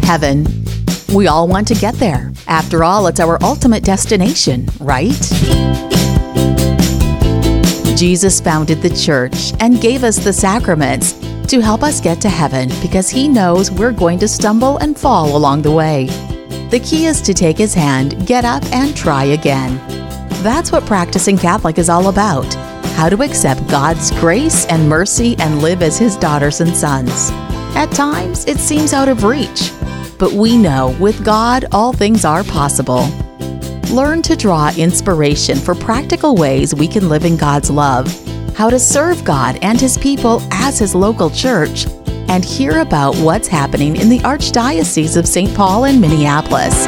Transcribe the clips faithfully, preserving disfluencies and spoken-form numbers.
heaven. We all want to get there. After all, it's our ultimate destination, right? Jesus founded the church and gave us the sacraments to help us get to heaven because he knows we're going to stumble and fall along the way. The key is to take his hand, get up, and try again. That's what practicing Catholic is all about. How to accept God's grace and mercy and live as his daughters and sons. At times, it seems out of reach, but we know with God, all things are possible. Learn to draw inspiration for practical ways we can live in God's love, how to serve God and his people as his local church, and hear about what's happening in the Archdiocese of Saint Paul and Minneapolis.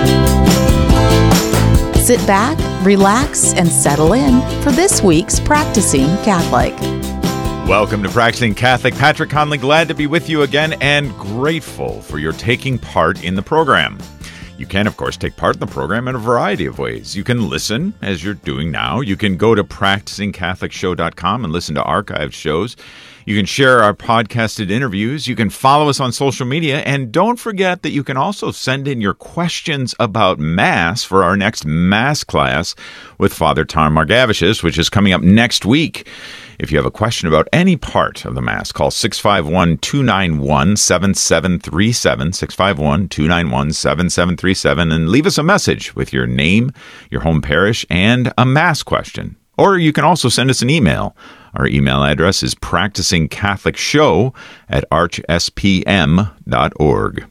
Sit back, relax, and settle in for this week's Practicing Catholic. Welcome to Practicing Catholic. Patrick Conley, glad to be with you again and grateful for your taking part in the program. You can, of course, take part in the program in a variety of ways. You can listen, as you're doing now. You can go to practicing catholic show dot com and listen to archived shows. You can share our podcasted interviews. You can follow us on social media. And don't forget that you can also send in your questions about Mass for our next Mass class with Father Tom Margavicius, which is coming up next week. If you have a question about any part of the Mass, call six five one, two nine one, seven seven three seven, six five one, two nine one, seven seven three seven, and leave us a message with your name, your home parish, and a Mass question. Or you can also send us an email. Our email address is practicing catholic show at arch s p m dot org.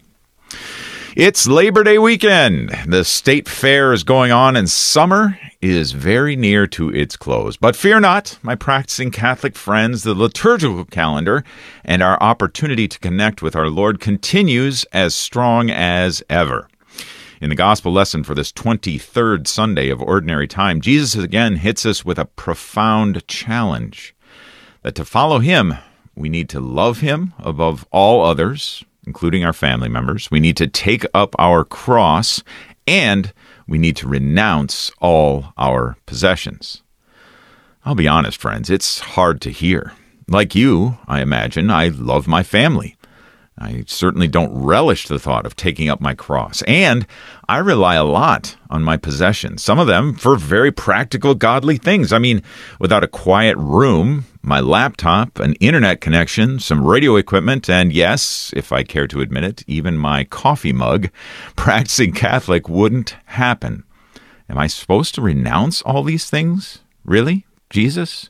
It's Labor Day weekend. The state fair is going on and summer is very near to its close. But fear not, my practicing Catholic friends, the liturgical calendar and our opportunity to connect with our Lord continues as strong as ever. In the gospel lesson for this twenty-third Sunday of Ordinary Time, Jesus again hits us with a profound challenge. That to follow him, we need to love him above all others, including our family members. We need to take up our cross, and we need to renounce all our possessions. I'll be honest, friends, it's hard to hear. Like you, I imagine, I love my family. I certainly don't relish the thought of taking up my cross, and I rely a lot on my possessions, some of them for very practical, godly things. I mean, without a quiet room, my laptop, an internet connection, some radio equipment, and yes, if I care to admit it, even my coffee mug, practicing Catholic wouldn't happen. Am I supposed to renounce all these things? Really? Jesus?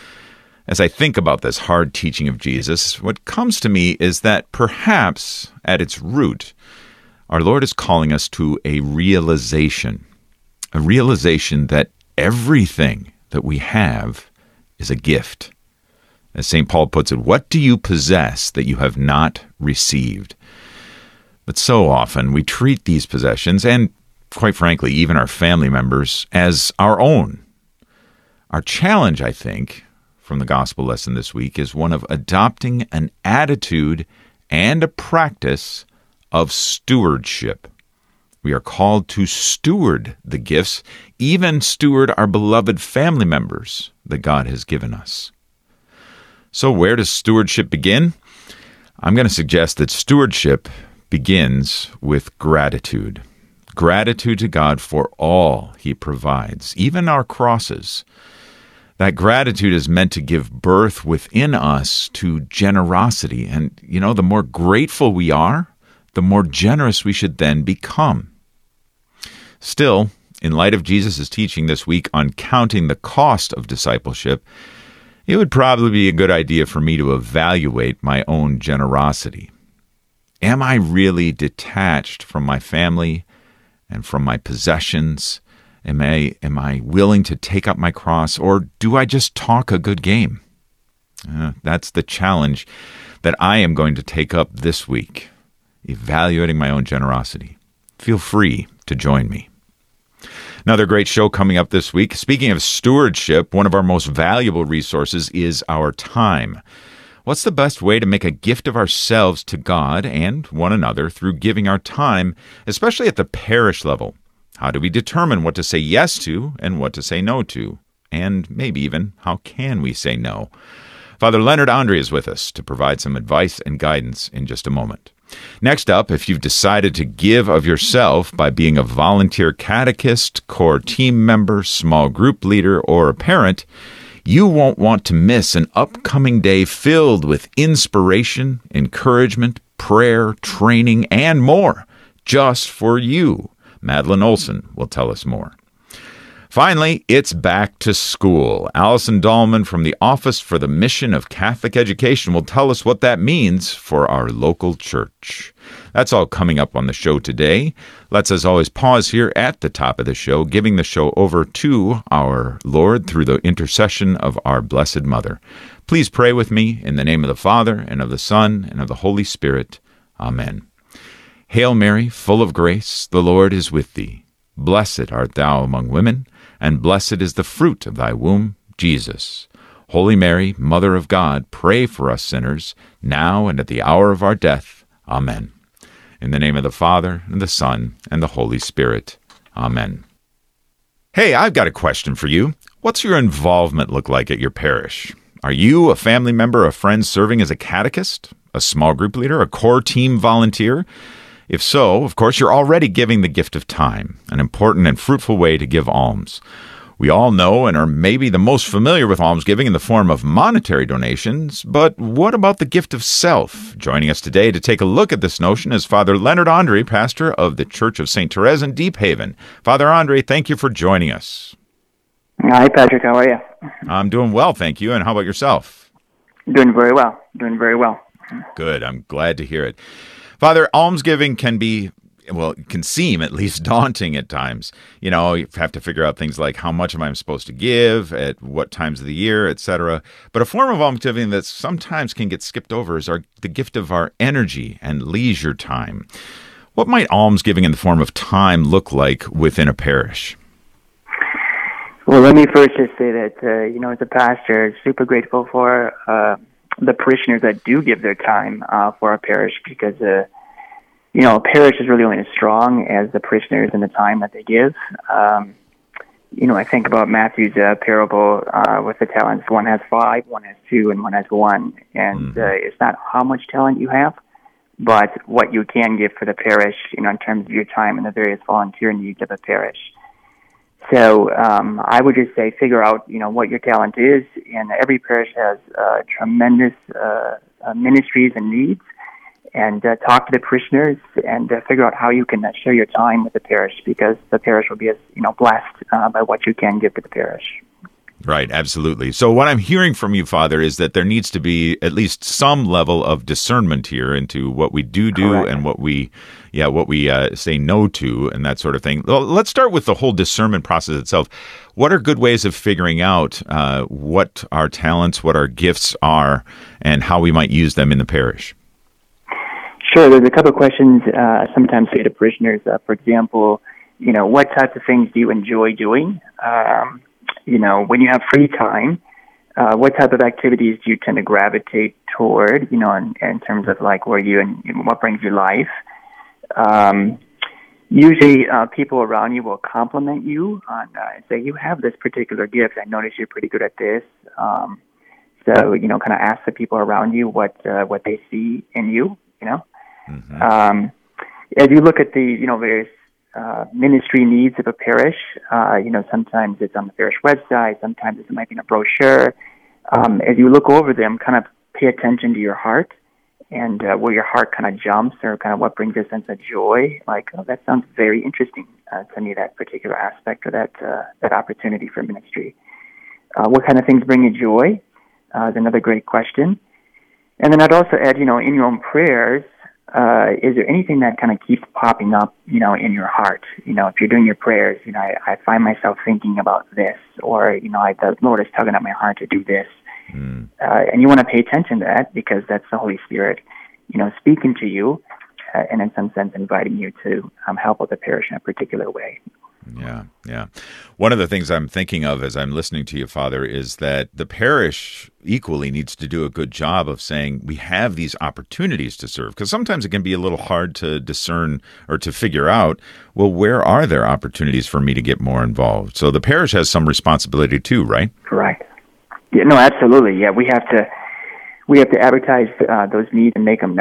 As I think about this hard teaching of Jesus, what comes to me is that perhaps at its root, our Lord is calling us to a realization, a realization that everything that we have is a gift. As Saint Paul puts it, what do you possess that you have not received? But so often we treat these possessions, and quite frankly, even our family members, as our own. Our challenge, I think, from the gospel lesson this week is one of adopting an attitude and a practice of stewardship. We are called to steward the gifts, even steward our beloved family members that God has given us. So where does stewardship begin? I'm going to suggest that stewardship begins with gratitude. Gratitude to God for all he provides, even our crosses. That gratitude is meant to give birth within us to generosity. And, you know, the more grateful we are, the more generous we should then become. Still, in light of Jesus' teaching this week on counting the cost of discipleship, it would probably be a good idea for me to evaluate my own generosity. Am I really detached from my family and from my possessions? Am I, am I willing to take up my cross, or do I just talk a good game? Uh, that's the challenge that I am going to take up this week, evaluating my own generosity. Feel free to join me. Another great show coming up this week. Speaking of stewardship, one of our most valuable resources is our time. What's the best way to make a gift of ourselves to God and one another through giving our time, especially at the parish level? How do we determine what to say yes to and what to say no to? And maybe even, how can we say no? Father Leonard Andre is with us to provide some advice and guidance in just a moment. Next up, if you've decided to give of yourself by being a volunteer catechist, core team member, small group leader, or a parent, you won't want to miss an upcoming day filled with inspiration, encouragement, prayer, training, and more, just for you. Madeline Olson will tell us more. Finally, it's back to school. Allison Dahlman from the Office for the Mission of Catholic Education will tell us what that means for our local church. That's all coming up on the show today. Let's, as always, pause here at the top of the show, giving the show over to our Lord through the intercession of our Blessed Mother. Please pray with me in the name of the Father, and of the Son, and of the Holy Spirit. Amen. Hail Mary, full of grace, the Lord is with thee. Blessed art thou among women, and blessed is the fruit of thy womb, Jesus. Holy Mary, Mother of God, pray for us sinners, now and at the hour of our death. Amen. In the name of the Father, and the Son, and the Holy Spirit. Amen. Hey, I've got a question for you. What's your involvement look like at your parish? Are you a family member, a friend serving as a catechist, a small group leader, a core team volunteer? If so, of course, you're already giving the gift of time, an important and fruitful way to give alms. We all know and are maybe the most familiar with almsgiving in the form of monetary donations, but what about the gift of self? Joining us today to take a look at this notion is Father Leonard Andre, pastor of the Church of Saint Therese in Deep Haven. Father Andre, thank you for joining us. Hi, Patrick. How are you? I'm doing well, thank you. And how about yourself? Doing very well. Doing very well. Good. I'm glad to hear it. Father, almsgiving can be, well, it can seem at least daunting at times. You know, you have to figure out things like how much am I supposed to give, at what times of the year, et cetera. But a form of almsgiving that sometimes can get skipped over is our, the gift of our energy and leisure time. What might almsgiving in the form of time look like within a parish? Well, let me first just say that, uh, you know, as a pastor, super grateful for uh, the parishioners that do give their time uh, for our parish because, uh, you know, a parish is really only as strong as the parishioners and the time that they give. Um, you know, I think about Matthew's uh, parable uh, with the talents. One has five, one has two, and one has one. And uh, it's not how much talent you have, but what you can give for the parish, you know, in terms of your time and the various volunteer needs of a parish. So um, I would just say figure out, you know, what your talent is, and every parish has uh, tremendous uh, uh, ministries and needs, and uh, talk to the parishioners and uh, figure out how you can uh, share your time with the parish, because the parish will be, as you know, blessed uh, by what you can give to the parish. Right, absolutely. So what I'm hearing from you, Father, is that there needs to be at least some level of discernment here into what we do do Correct. and what we, yeah, what we uh, say no to and that sort of thing. Well, let's start with the whole discernment process itself. What are good ways of figuring out uh, what our talents, what our gifts are, and how we might use them in the parish? Sure. There's a couple of questions uh, sometimes say to parishioners. Uh, for example, you know, what types of things do you enjoy doing? Um, You know, when you have free time, uh, what type of activities do you tend to gravitate toward, you know, in, in terms of like where you and what brings you life? Um, usually uh, people around you will compliment you on, uh, say, you have this particular gift. I notice you're pretty good at this. Um, so, you know, kind of ask the people around you what uh, what they see in you, you know. Mm-hmm. Um, as you look at the, you know, various Uh, ministry needs of a parish. Uh, you know, sometimes it's on the parish website, sometimes it might be in a brochure. Um, as you look over them, kind of pay attention to your heart and uh, where your heart kind of jumps or kind of what brings you a sense of joy. Like, oh, that sounds very interesting uh, to me, that particular aspect or that, uh, that opportunity for ministry. Uh, what kind of things bring you joy uh, is another great question. And then I'd also add, you know, in your own prayers, Uh, is there anything that kind of keeps popping up, you know, in your heart? You know, if you're doing your prayers, you know, I, I find myself thinking about this, or, you know, I, the Lord is tugging at my heart to do this. Mm. Uh, and you want to pay attention to that because that's the Holy Spirit, you know, speaking to you uh, and in some sense inviting you to um, help with the parish in a particular way. Yeah, yeah. One of the things I'm thinking of as I'm listening to you, Father, is that the parish equally needs to do a good job of saying we have these opportunities to serve, because sometimes it can be a little hard to discern or to figure out, well, where are there opportunities for me to get more involved? So the parish has some responsibility too, right? Right. Yeah, no, absolutely. Yeah, we have to we have to advertise uh, those needs and make them known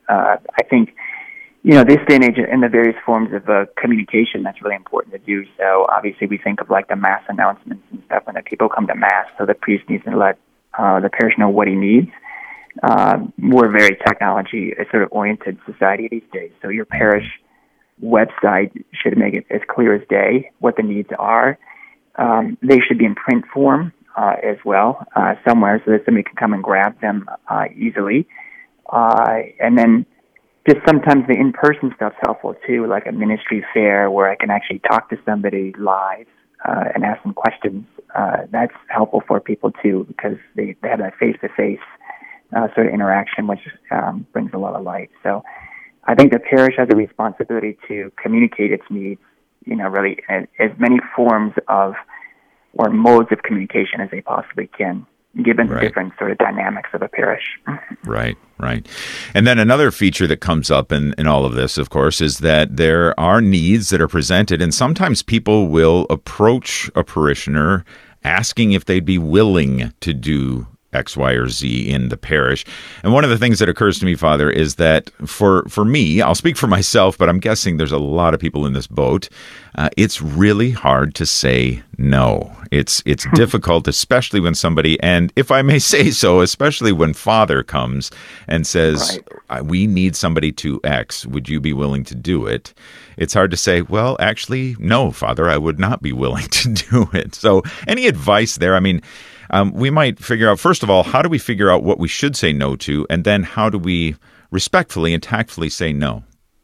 Uh, I think, you know, this day and age and the various forms of uh, communication, that's really important to do. So obviously we think of like the mass announcements and stuff when the people come to mass, so the priest needs to let uh, the parish know what he needs. Uh, we're a very technology uh, sort of oriented society these days. So your parish website should make it as clear as day what the needs are. Um, they should be in print form uh, as well, uh, somewhere, so that somebody can come and grab them uh, easily. Uh, and then just sometimes the in-person stuff's helpful too, like a ministry fair where I can actually talk to somebody live uh, and ask them questions. Uh, that's helpful for people too, because they, they have that face-to-face uh, sort of interaction, which um, brings a lot of light. So I think the parish has a responsibility to communicate its needs, you know, really as, as many forms of or modes of communication as they possibly can, given Right. the different sort of dynamics of a parish. Right, right. And then another feature that comes up in, in all of this, of course, is that there are needs that are presented, and sometimes people will approach a parishioner asking if they'd be willing to do X, Y, or Z in the parish. And one of the things that occurs to me, Father, is that for, for me, I'll speak for myself, but I'm guessing there's a lot of people in this boat. Uh, it's really hard to say no. It's it's difficult, especially when somebody, and if I may say so, especially when Father comes and says, right. we need somebody to X. Would you be willing to do it? It's hard to say, well, actually, no, Father, I would not be willing to do it. So any advice there? I mean, Um, we might figure out, first of all, how do we figure out what we should say no to? And then how do we respectfully and tactfully say no?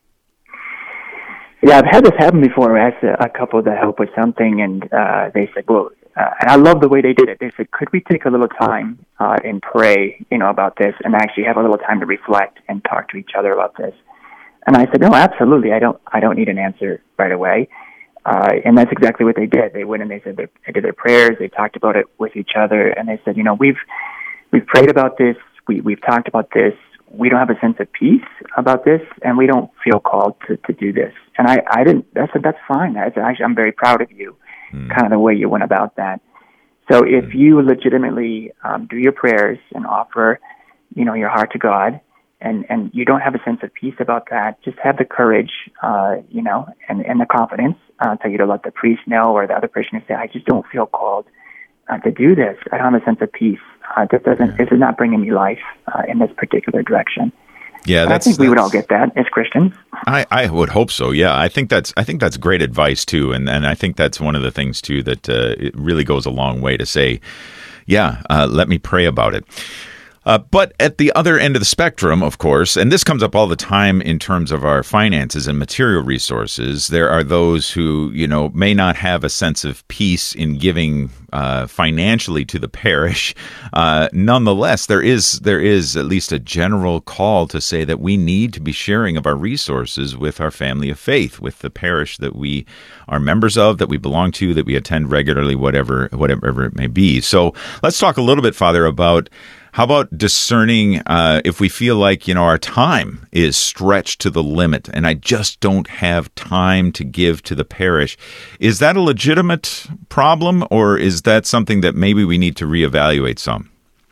Yeah, I've had this happen before. I asked a, a couple to help with something, and uh, they said, well, uh, and I love the way they did it. They said, could we take a little time uh, and pray, you know, about this and actually have a little time to reflect and talk to each other about this? And I said, no, absolutely. I don't, I don't need an answer right away. Uh, and that's exactly what they did. They went and they said they, they did their prayers. They talked about it with each other, and they said, you know, we've we've prayed about this. We we've talked about this. We don't have a sense of peace about this, and we don't feel called to, to do this. And I, I didn't. I said that's fine. I said, actually, I'm very proud of you, mm. kind of the way you went about that. So if mm. you legitimately um, do your prayers and offer, you know, your heart to God, and and you don't have a sense of peace about that, just have the courage, uh, you know, and, and the confidence uh, to either let the priest know or the other person say, I just don't feel called uh, to do this. I don't have a sense of peace. Uh, this doesn't. Yeah. This is not bringing me life uh, in this particular direction. Yeah, that's, I think we that's, would all get that as Christians. I, I would hope so. Yeah, I think that's I think that's great advice too, and and I think that's one of the things too that uh, it really goes a long way to say, yeah, uh, let me pray about it. Uh, but at the other end of the spectrum, of course, and this comes up all the time in terms of our finances and material resources, there are those who, you know, may not have a sense of peace in giving uh, financially to the parish. Uh, nonetheless, there is there is at least a general call to say that we need to be sharing of our resources with our family of faith, with the parish that we are members of, that we belong to, that we attend regularly, whatever whatever it may be. So let's talk a little bit, Father, about how about discerning uh, if we feel like, you know, our time is stretched to the limit and I just don't have time to give to the parish. Is that a legitimate problem, or is that something that maybe we need to reevaluate some?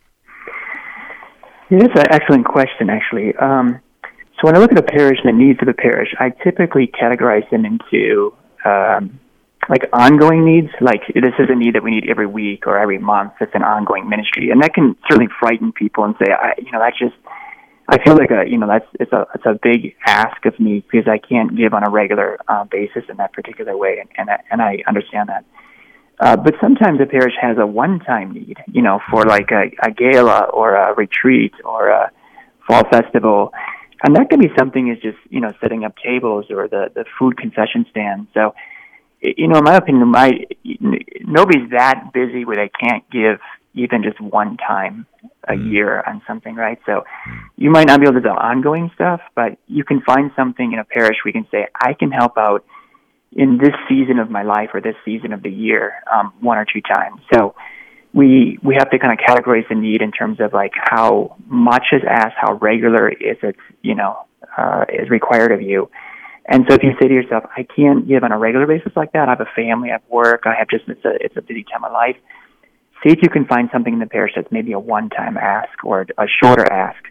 Yeah, that's an excellent question, actually. Um, so when I look at the parish and the needs of the parish, I typically categorize them into um, like ongoing needs, like this is a need that we need every week or every month. It's an ongoing ministry, and that can certainly frighten people and say, I, you know, that's just, I feel like a, you know, that's it's a it's a big ask of me because I can't give on a regular uh, basis in that particular way, and and I, and I understand that. Uh, but sometimes a parish has a one-time need, you know, for like a, a gala or a retreat or a fall festival, and that can be something as just, you know, setting up tables or the the food concession stand. So, you know, in my opinion, my nobody's that busy where they can't give even just one time a mm. year on something, right? So you might not be able to do ongoing stuff, but you can find something in a parish where you can say, I can help out in this season of my life or this season of the year um, one or two times. So we we have to kind of categorize the need in terms of like how much is asked, how regular is it, you know, uh, is required of you. And so if you say to yourself, I can't give on a regular basis like that, I have a family, I have work, I have just, it's a, it's a busy time of life, see if you can find something in the parish that's maybe a one-time ask or a shorter ask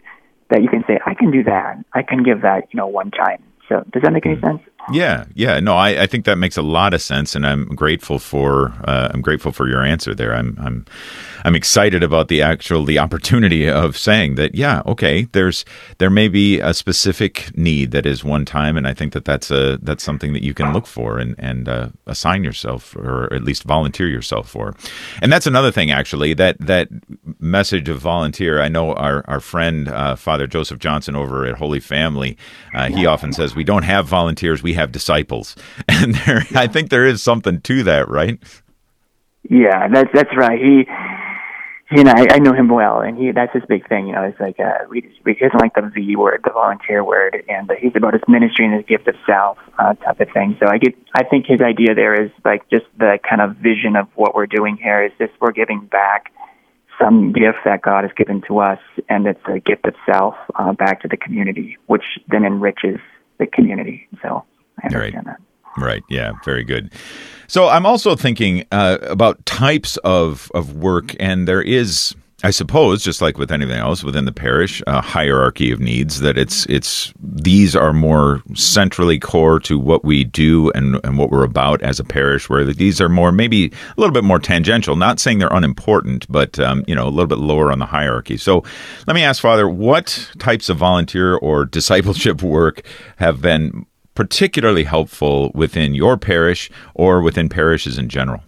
that you can say, I can do that. I can give that, you know, one time. So does that make any sense? Yeah, yeah. No, I, I think that makes a lot of sense, and I'm grateful for uh, I'm grateful for your answer there. I'm I'm I'm excited about the actual the opportunity of saying that. Yeah, okay. There's there may be a specific need that is one time, and I think that that's a that's something that you can look for and and uh, assign yourself, or at least volunteer yourself for. And that's another thing, actually. That that message of volunteer. I know our our friend uh, Father Joseph Johnson over at Holy Family. Uh, he often says we don't have volunteers. We have disciples, and there, I think there is something to that, right? Yeah, that's that's right. He, you know, I, I know him well, and he that's his big thing. You know, it's like uh, we, he doesn't like the V word, the volunteer word, and uh, he's about his ministry and his gift of self uh, type of thing. So I get, I think his idea there is like just the kind of vision of what we're doing here is just we're giving back some gift that God has given to us, and it's a gift of self uh, back to the community, which then enriches the community. So I understand right. that. Right. Yeah. Very good. So I'm also thinking uh, about types of, of work, and there is, I suppose, just like with anything else within the parish, a hierarchy of needs. That it's it's these are more centrally core to what we do and, and what we're about as a parish. Where these are more maybe a little bit more tangential. Not saying they're unimportant, but um, you know, a little bit lower on the hierarchy. So let me ask, Father, what types of volunteer or discipleship work have been particularly helpful within your parish or within parishes in general?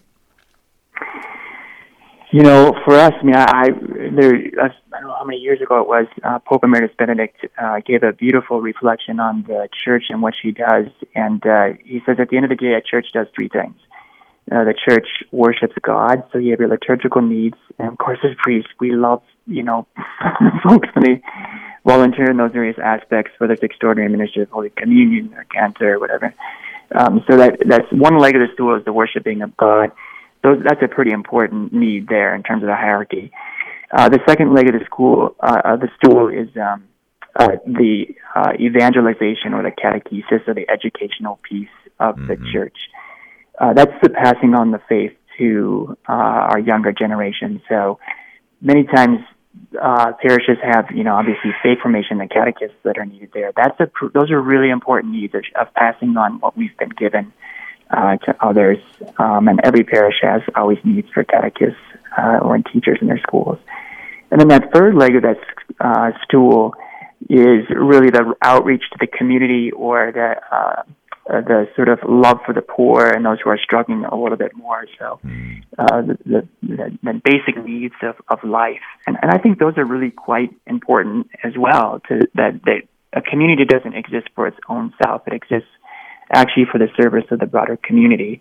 You know, for us, I mean, I, I there, I don't know how many years ago it was, uh, Pope Emeritus Benedict uh, gave a beautiful reflection on the church and what she does. And uh, he says at the end of the day, a church does three things. Uh, the church worships God, so you have your liturgical needs. And of course, as priests, we love, you know, folks when they volunteer in those various aspects, whether it's extraordinary ministry of Holy Communion or cantor or whatever. Um, so that that's one leg of the stool is the worshiping of God. Those, that's a pretty important need there in terms of the hierarchy. Uh, the second leg of the school, uh, of the stool is um, uh, the uh, evangelization or the catechesis or the educational piece of mm-hmm. the church. Uh, that's the passing on the faith to uh, our younger generation. So many times uh, parishes have, you know, obviously faith formation and catechists that are needed there. That's a those are really important needs of, of passing on what we've been given Uh, to others, um, and every parish has always needs for catechists uh, or teachers in their schools. And then that third leg of that uh, stool is really the outreach to the community, or the uh, uh, the sort of love for the poor and those who are struggling a little bit more. So uh, the, the, the, the basic needs of, of life, and, and I think those are really quite important as well. To that, that a community doesn't exist for its own self; it exists actually for the service of the broader community.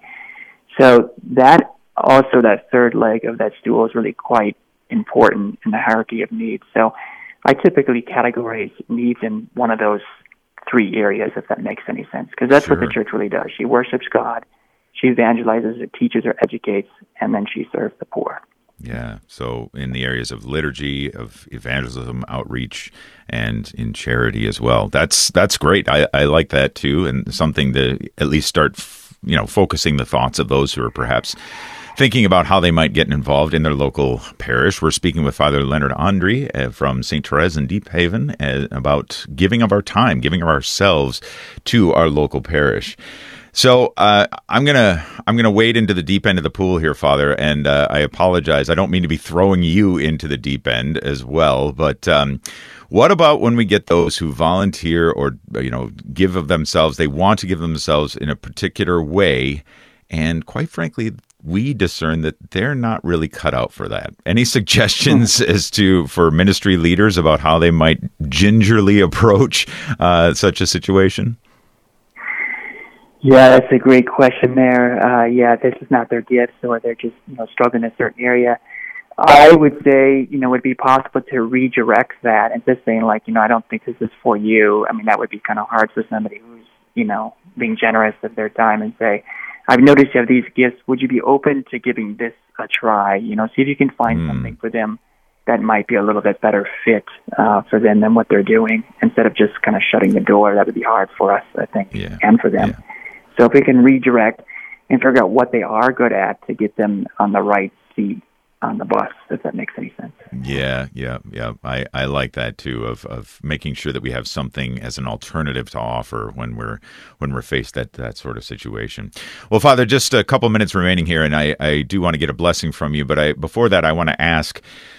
So that also, that third leg of that stool is really quite important in the hierarchy of needs. So I typically categorize needs in one of those three areas, if that makes any sense, because that's Sure. what the church really does. She worships God, she evangelizes, or teaches, or educates, and then she serves the poor. Yeah. So in the areas of liturgy, of evangelism, outreach, and in charity as well. That's that's great. I, I like that too, and something to at least start, f- you know, focusing the thoughts of those who are perhaps thinking about how they might get involved in their local parish. We're speaking with Father Leonard Andre uh, from Saint Therese in Deep Haven uh, about giving of our time, giving of ourselves to our local parish. So uh, I'm gonna I'm gonna wade into the deep end of the pool here, Father, and uh, I apologize. I don't mean to be throwing you into the deep end as well, but um, what about when we get those who volunteer or you know give of themselves? They want to give themselves in a particular way, and quite frankly, we discern that they're not really cut out for that. Any suggestions as to for ministry leaders about how they might gingerly approach uh, such a situation? Yeah, that's a great question there. Uh, yeah, this is not their gifts, or they're just you know struggling in a certain area. I would say, you know, would be possible to redirect that and just saying like, you know, I don't think this is for you. I mean, that would be kind of hard for somebody who's, you know, being generous of their time and say, I've noticed you have these gifts. Would you be open to giving this a try? You know, see if you can find mm. something for them that might be a little bit better fit uh, for them than what they're doing, instead of just kind of shutting the door. That would be hard for us, I think, yeah. and for them. Yeah. So if we can redirect and figure out what they are good at to get them on the right seat on the bus, if that makes any sense. Yeah, yeah, yeah. I, I like that too, of of making sure that we have something as an alternative to offer when we're when we're faced that that sort of situation. Well, Father, just a couple minutes remaining here, and I, I do want to get a blessing from you, but I before that I want to ask,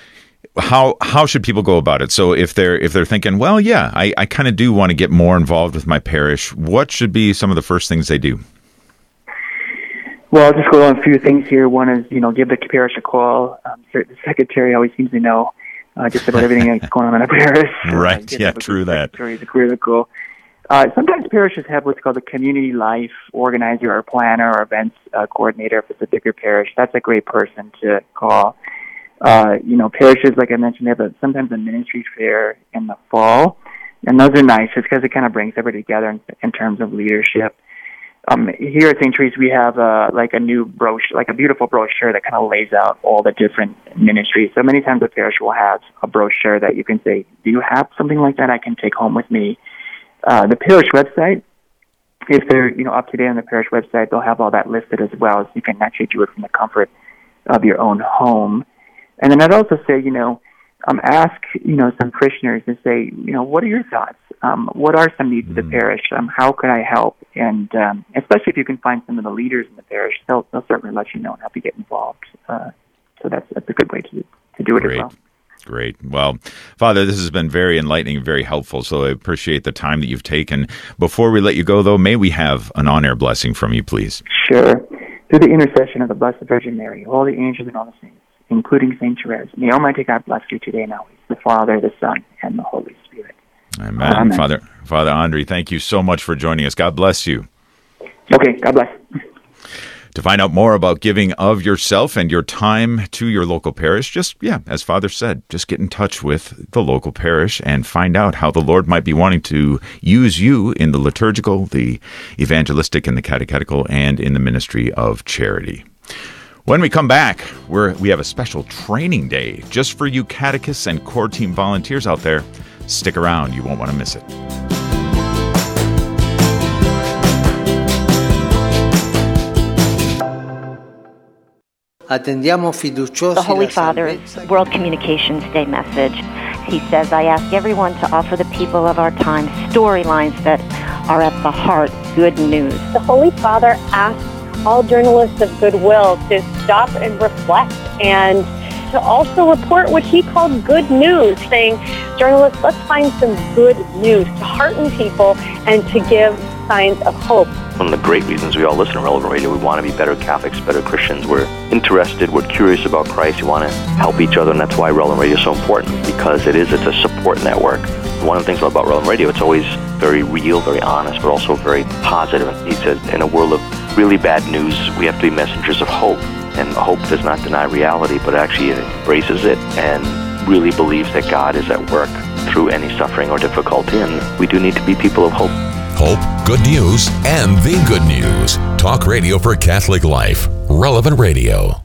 how how should people go about it? So if they're if they're thinking, well, yeah, I, I kind of do want to get more involved with my parish, what should be some of the first things they do? Well, I'll just go on a few things here. One is, you know, give the parish a call. Um, the secretary always seems to know uh, just about everything that's going on in a parish. Right, uh, yeah, true that. Secretary is critical. Uh, sometimes parishes have what's called a community life organizer or planner or events uh, coordinator if it's a bigger parish. That's a great person to call. Uh, you know, parishes, like I mentioned, they have a, sometimes a ministry fair in the fall, and those are nice just because it kind of brings everybody together in, in terms of leadership. Um, here at Saint Therese, we have uh, like a new brochure, like a beautiful brochure that kind of lays out all the different ministries. So many times the parish will have a brochure that you can say, do you have something like that I can take home with me? Uh, the parish website, if they're you know up to date on the parish website, they'll have all that listed as well, so you can actually do it from the comfort of your own home. And then I'd also say, you know, um, ask, you know, some parishioners and say, you know, what are your thoughts? Um, what are some needs mm. of the parish? Um, how could I help? And um, especially if you can find some of the leaders in the parish, they'll, they'll certainly let you know and help you get involved. Uh, so that's that's a good way to to do it Great. as well. Great. Well, Father, this has been very enlightening and very helpful, so I appreciate the time that you've taken. Before we let you go, though, may we have an on-air blessing from you, please? Sure. Through the intercession of the Blessed Virgin Mary, all the angels and all the saints, including Saint Therese, may Almighty God bless you today and always, the Father, the Son, and the Holy Spirit. Amen. Amen. Father, Father Andre, thank you so much for joining us. God bless you. Okay, God bless. To find out more about giving of yourself and your time to your local parish, just, yeah, as Father said, just get in touch with the local parish and find out how the Lord might be wanting to use you in the liturgical, the evangelistic, and the catechetical, and in the ministry of charity. When we come back, we're, we have a special training day just for you catechists and core team volunteers out there. Stick around. You won't want to miss it. The Holy Father's World Communications Day message. He says, I ask everyone to offer the people of our time storylines that are at the heart good news. The Holy Father asks all journalists of goodwill to stop and reflect and to also report what he called good news, saying, journalists, let's find some good news to hearten people and to give signs of hope. One of the great reasons we all listen to Relevant Radio, we want to be better Catholics, better Christians. We're interested, we're curious about Christ, we want to help each other, and that's why Relevant Radio is so important, because it is, it's a support network. One of the things about Relevant Radio, it's always very real, very honest, but also very positive. And he says, in a world of really bad news, we have to be messengers of hope. And hope does not deny reality, but actually it embraces it and really believes that God is at work through any suffering or difficulty, and we do need to be people of hope. Hope, good news, and the good news. Talk radio for Catholic life. Relevant Radio.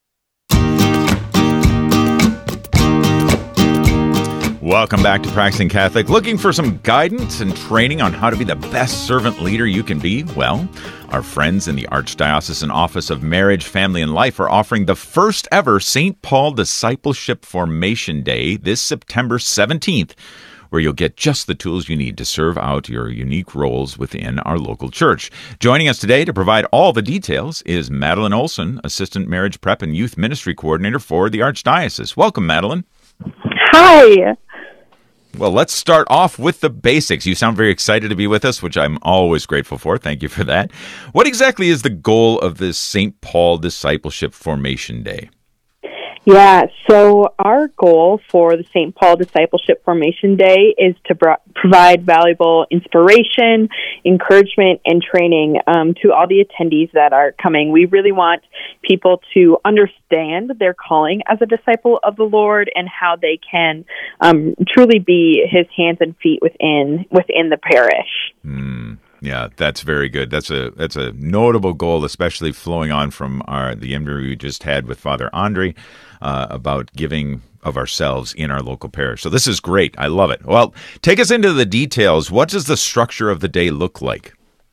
Welcome back to Practicing Catholic. Looking for some guidance and training on how to be the best servant leader you can be? Well, our friends in the Archdiocesan Office of Marriage, Family, and Life are offering the first ever Saint Paul Discipleship Formation Day this September seventeenth, where you'll get just the tools you need to serve out your unique roles within our local church. Joining us today to provide all the details is Madeline Olson, Assistant Marriage Prep and Youth Ministry Coordinator for the Archdiocese. Welcome, Madeline. Hi. Well, let's start off with the basics. You sound very excited to be with us, which I'm always grateful for. Thank you for that. What exactly is the goal of this Saint Paul Discipleship Formation Day? Yeah, so our goal for the Saint Paul Discipleship Formation Day is to bro- provide valuable inspiration, encouragement, and training um, to all the attendees that are coming. We really want people to understand their calling as a disciple of the Lord and how they can um, truly be His hands and feet within within the parish. Mm. Yeah, that's very good. That's a that's a notable goal, especially flowing on from our the interview we just had with Father Andre uh, about giving of ourselves in our local parish. So this is great. I love it. Well, take us into the details. What does the structure of the day look like?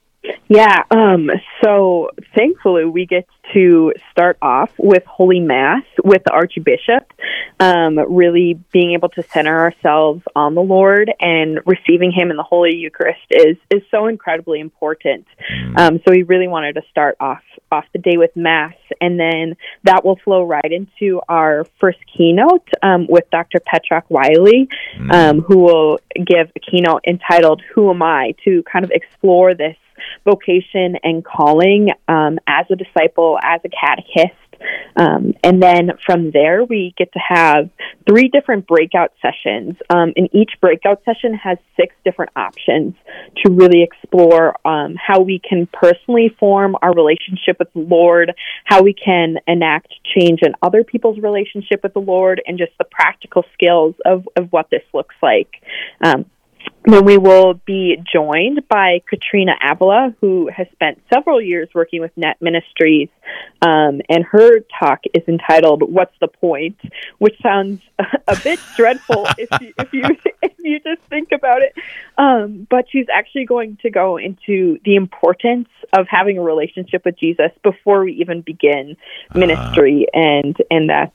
Yeah, um, so thankfully we get to start off with Holy Mass with the Archbishop, um, really being able to center ourselves on the Lord and receiving Him in the Holy Eucharist is is so incredibly important. Um, so we really wanted to start off off the day with Mass, and then that will flow right into our first keynote um, with Doctor Petrock Wiley, um, who will give a keynote entitled "Who Am I?" to kind of explore this vocation and calling um, as a disciple, as a catechist. Um, and then from there, we get to have three different breakout sessions. Um, and each breakout session has six different options to really explore um, how we can personally form our relationship with the Lord, how we can enact change in other people's relationship with the Lord, and just the practical skills of, of what this looks like. Um, Then we will be joined by Katrina Avila, who has spent several years working with Net Ministries, um, and her talk is entitled "What's the Point?", which sounds a bit dreadful if you if you if you just think about it. Um, but she's actually going to go into the importance of having a relationship with Jesus before we even begin ministry, uh. and and that's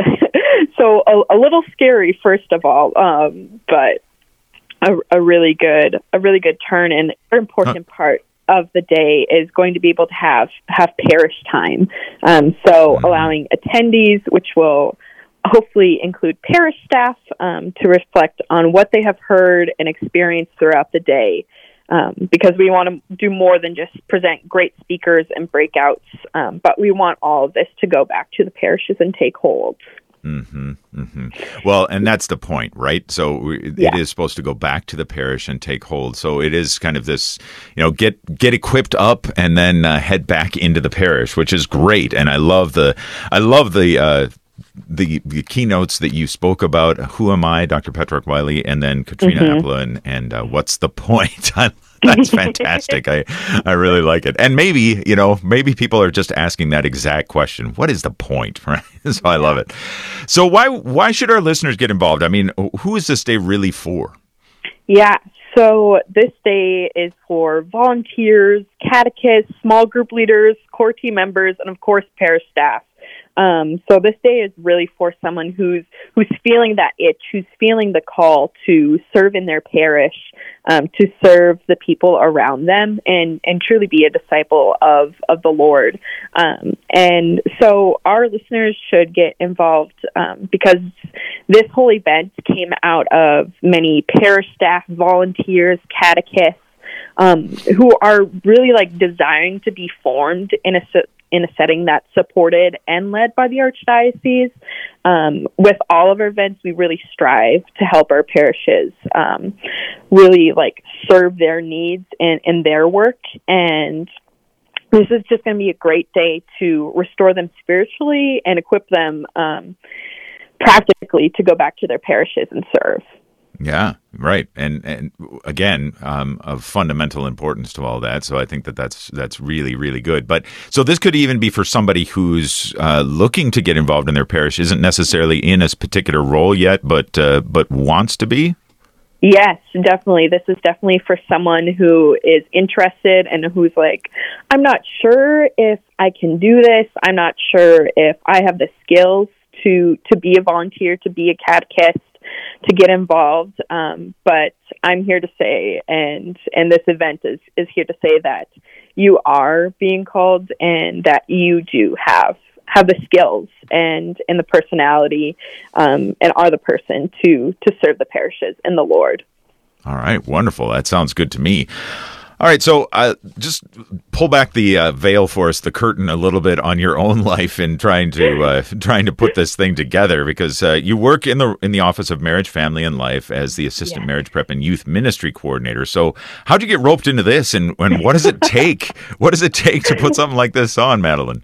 so a, a little scary, first of all, um, but. A, a really good, a really good turn, and an important huh. part of the day is going to be able to have have parish time. Um, so mm-hmm. allowing attendees, which will hopefully include parish staff, um, to reflect on what they have heard and experienced throughout the day. Um, because we want to do more than just present great speakers and breakouts, um, but we want all of this to go back to the parishes and take hold. Mm-hmm, mm-hmm. Well, and that's the point, right? So it yeah. is supposed to go back to the parish and take hold. So it is kind of this, you know, get get equipped up and then uh, head back into the parish, which is great. And I love the, I love the. Uh, The, the keynotes that you spoke about, Who Am I, Doctor Petrock Wiley, and then Katrina mm-hmm. Avila, and, and uh, What's the Point? That's fantastic. I, I really like it. And maybe, you know, maybe people are just asking that exact question. What is the point? Right? So I love it. So why why should our listeners get involved? I mean, who is this day really for? Yeah. So this day is for volunteers, catechists, small group leaders, core team members, and of course, parish staff. Um, so this day is really for someone who's who's feeling that itch, who's feeling the call to serve in their parish, um, to serve the people around them, and, and truly be a disciple of, of the Lord. Um, and so our listeners should get involved um, because this whole event came out of many parish staff, volunteers, catechists, um, who are really like desiring to be formed in a in a setting that's supported and led by the Archdiocese. Um, with all of our events, we really strive to help our parishes um, really like serve their needs and, and their work. And this is just going to be a great day to restore them spiritually and equip them um, practically to go back to their parishes and serve. Yeah, right. And and again, um, of fundamental importance to all that. So I think that that's that's really, really good. But so this could even be for somebody who's uh, looking to get involved in their parish, isn't necessarily in a particular role yet, but uh, but wants to be? Yes, definitely. This is definitely for someone who is interested and who's like, I'm not sure if I can do this. I'm not sure if I have the skills to to be a volunteer, to be a catechist, to get involved, um, but I'm here to say, and and this event is, is here to say that you are being called and that you do have have the skills and, and the personality um, and are the person to, to serve the parishes and the Lord. All right, wonderful. That sounds good to me. All right, so uh, just pull back the uh, veil for us, the curtain a little bit on your own life in trying to uh, trying to put this thing together, because uh, you work in the in the Office of Marriage, Family, and Life as the Assistant yeah. Marriage Prep and Youth Ministry Coordinator. So how'd you get roped into this, and, and what does it take? What does it take to put something like this on, Madeline?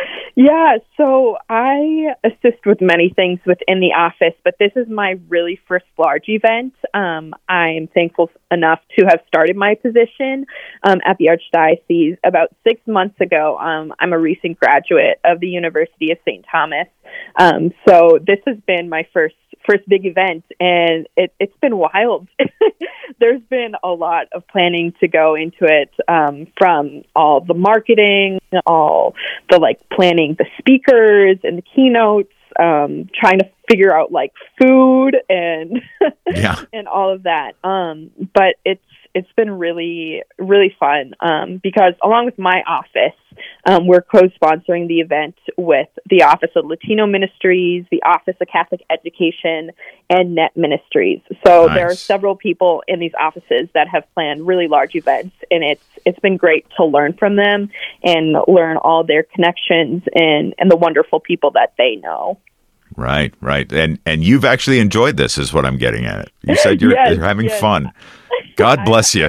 Yeah, so I assist with many things within the office, but this is my really first large event. Um, I'm thankful enough to have started my position um, at the Archdiocese about six months ago. Um, I'm a recent graduate of the University of Saint Thomas. Um, so this has been my first first big event, and it, it's been wild. There's been a lot of planning to go into it, um, from all the marketing, all the like planning the speakers and the keynotes, um, trying to figure out like food and yeah. and all of that. Um, but it's it's been really really fun um, because along with my office, um, we're co-sponsoring the event with the Office of Latino Ministries, the Office of Catholic Education, and Net Ministries. So nice. There are several people in these offices that have planned really large events, and it's it's been great to learn from them and learn all their connections and, and the wonderful people that they know. Right, right. And and you've actually enjoyed this is what I'm getting at. You said you're, yes, you're having yes. fun. God bless you.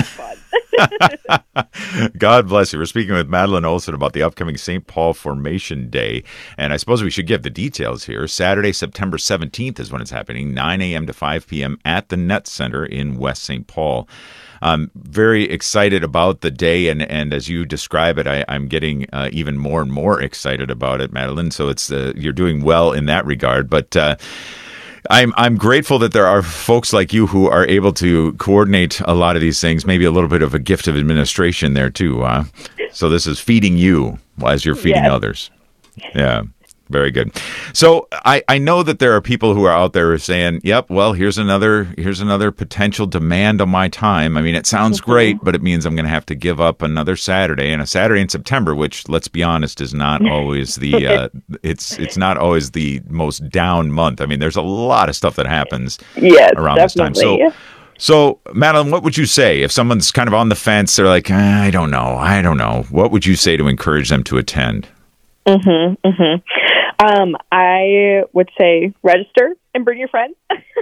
fun. God bless you. We're speaking with Madeline Olson about the upcoming Saint Paul Formation Day. And I suppose we should give the details here. Saturday, September seventeenth is when it's happening, nine a.m. to five p.m. at the Net Center in West Saint Paul. I'm very excited about the day, and, and as you describe it, I, I'm getting uh, even more and more excited about it, Madeline. So it's uh, you're doing well in that regard. But uh, I'm I'm grateful that there are folks like you who are able to coordinate a lot of these things. Maybe a little bit of a gift of administration there too. Uh, so this is feeding you as you're feeding yes. others. Yeah. Very good. So I, I know that there are people who are out there saying, yep, well, here's another here's another potential demand on my time. I mean, it sounds mm-hmm. great, but it means I'm going to have to give up another Saturday and a Saturday in September, which, let's be honest, is not always the uh, it's it's not always the most down month. I mean, there's a lot of stuff that happens yes, around definitely. this time. So So, Madeline, what would you say if someone's kind of on the fence? They're like, I don't know, I don't know. What would you say to encourage them to attend? Mm-hmm, mm-hmm. Um, I would say register and bring your friends.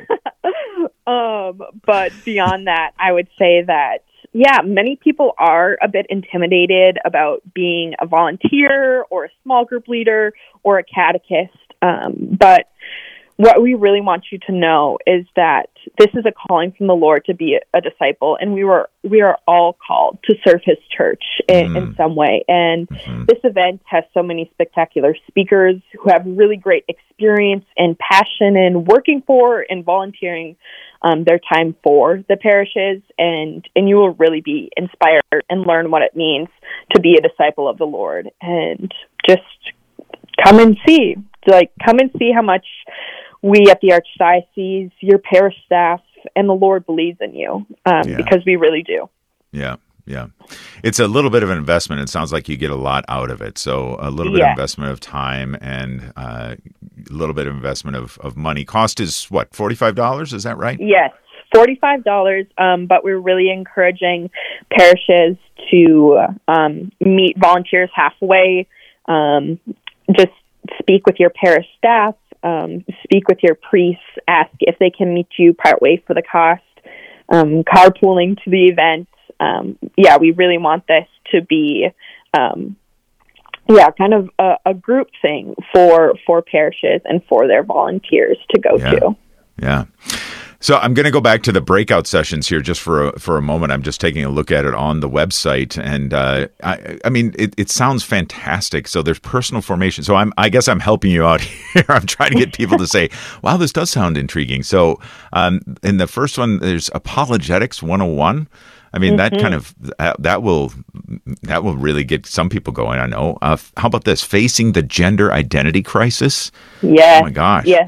um, but beyond that, I would say that, yeah, many people are a bit intimidated about being a volunteer or a small group leader or a catechist. Um, but what we really want you to know is that this is a calling from the Lord to be a, a disciple, and we were we are all called to serve His church in, mm. in some way. And mm-hmm. this event has so many spectacular speakers who have really great experience and passion in working for and volunteering um, their time for the parishes, and and you will really be inspired and learn what it means to be a disciple of the Lord. And just come and see, like come and see how much we at the Archdiocese, your parish staff, and the Lord believes in you, um, yeah. because we really do. Yeah, yeah. It's a little bit of an investment. It sounds like you get a lot out of it. So a little bit yes. of investment of time and uh, a little bit of investment of, of money. Cost is, what, forty-five dollars? Is that right? Yes, forty-five dollars, um, but we're really encouraging parishes to um, meet volunteers halfway, um, just speak with your parish staff, Um, speak with your priests, ask if they can meet you partway for the cost, um, carpooling to the event. Um, yeah, we really want this to be, um, yeah, kind of a, a group thing for, for parishes and for their volunteers to go yeah. to. Yeah. So I'm going to go back to the breakout sessions here just for a, for a moment. I'm just taking a look at it on the website, and uh, I, I mean, it, it sounds fantastic. So there's personal formation. So I'm, I guess I'm helping you out here. I'm trying to get people to say, "Wow, this does sound intriguing." So um, in the first one, there's Apologetics one oh one. I mean, mm-hmm. that kind of that, that will that will really get some people going. I know. Uh, how about this? Facing the gender identity crisis. Yeah. Oh my gosh. Yeah.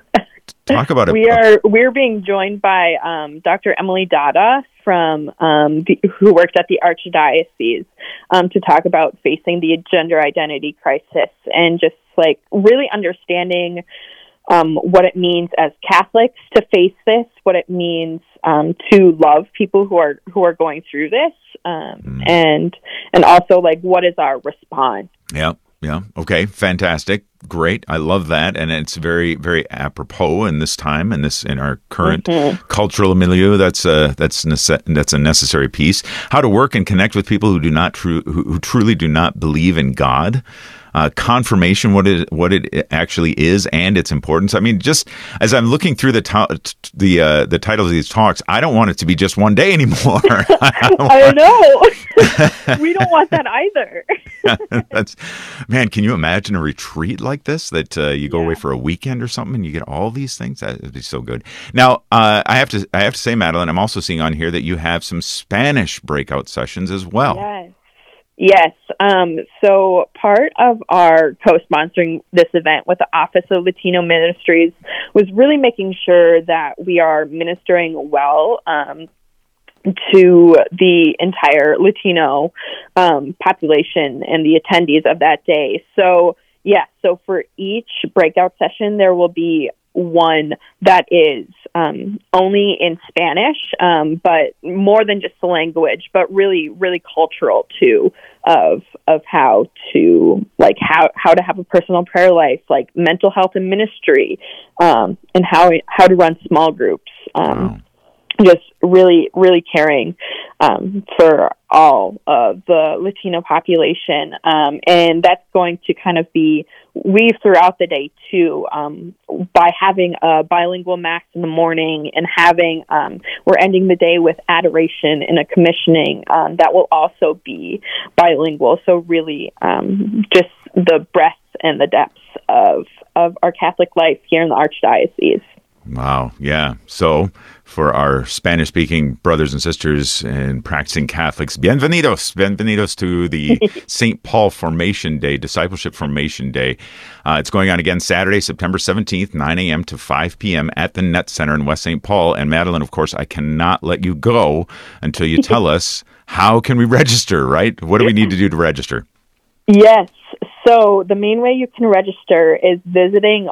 Talk about it. We are we're being joined by um, Doctor Emily Dada from um, the, who works at the Archdiocese um, to talk about facing the gender identity crisis and just like really understanding um, what it means as Catholics to face this, what it means um, to love people who are who are going through this, um, mm. and and also like what is our response. Yeah. Yeah. Okay. Fantastic. Great. I love that. And it's very, very apropos in this time and this in our current mm-hmm. cultural milieu. That's a, that's, nece- that's a necessary piece. How to work and connect with people who do not true, who, who truly do not believe in God. Uh, confirmation, what it what it actually is, and its importance. I mean, just as I'm looking through the to- the uh, the titles of these talks, I don't want it to be just one day anymore. I, I know. We don't want that either. That's, man, can you imagine a retreat like this that uh, you go Yeah. away for a weekend or something and you get all these things? That would be so good. Now, uh, I have to I have to say, Madeline, I'm also seeing on here that you have some Spanish breakout sessions as well. Yes. Yes. Um, so part of our co-sponsoring this event with the Office of Latino Ministries was really making sure that we are ministering well um, to the entire Latino um, population and the attendees of that day. So, yeah, so for each breakout session, there will be one that is um, only in Spanish, um, but more than just the language, but really, really cultural too, of of how to like how how to have a personal prayer life, like mental health and ministry, um, and how how to run small groups. Um, Wow. Just really, really caring um, for all of the Latino population. Um, and that's going to kind of be weaved throughout the day, too, um, by having a bilingual mass in the morning and having, um, we're ending the day with adoration and a commissioning um, that will also be bilingual. So really um, just the breadth and the depths of, of our Catholic life here in the Archdiocese. Wow. Yeah. So for our Spanish-speaking brothers and sisters and practicing Catholics, bienvenidos, bienvenidos to the Saint Paul Formation Day, Discipleship Formation Day. Uh, it's going on again Saturday, September seventeenth, nine a.m. to five p.m. at the Net Center in West Saint Paul. And Madeline, of course, I cannot let you go until you tell us how can we register, right? What do we need to do to register? Yes. So the main way you can register is visiting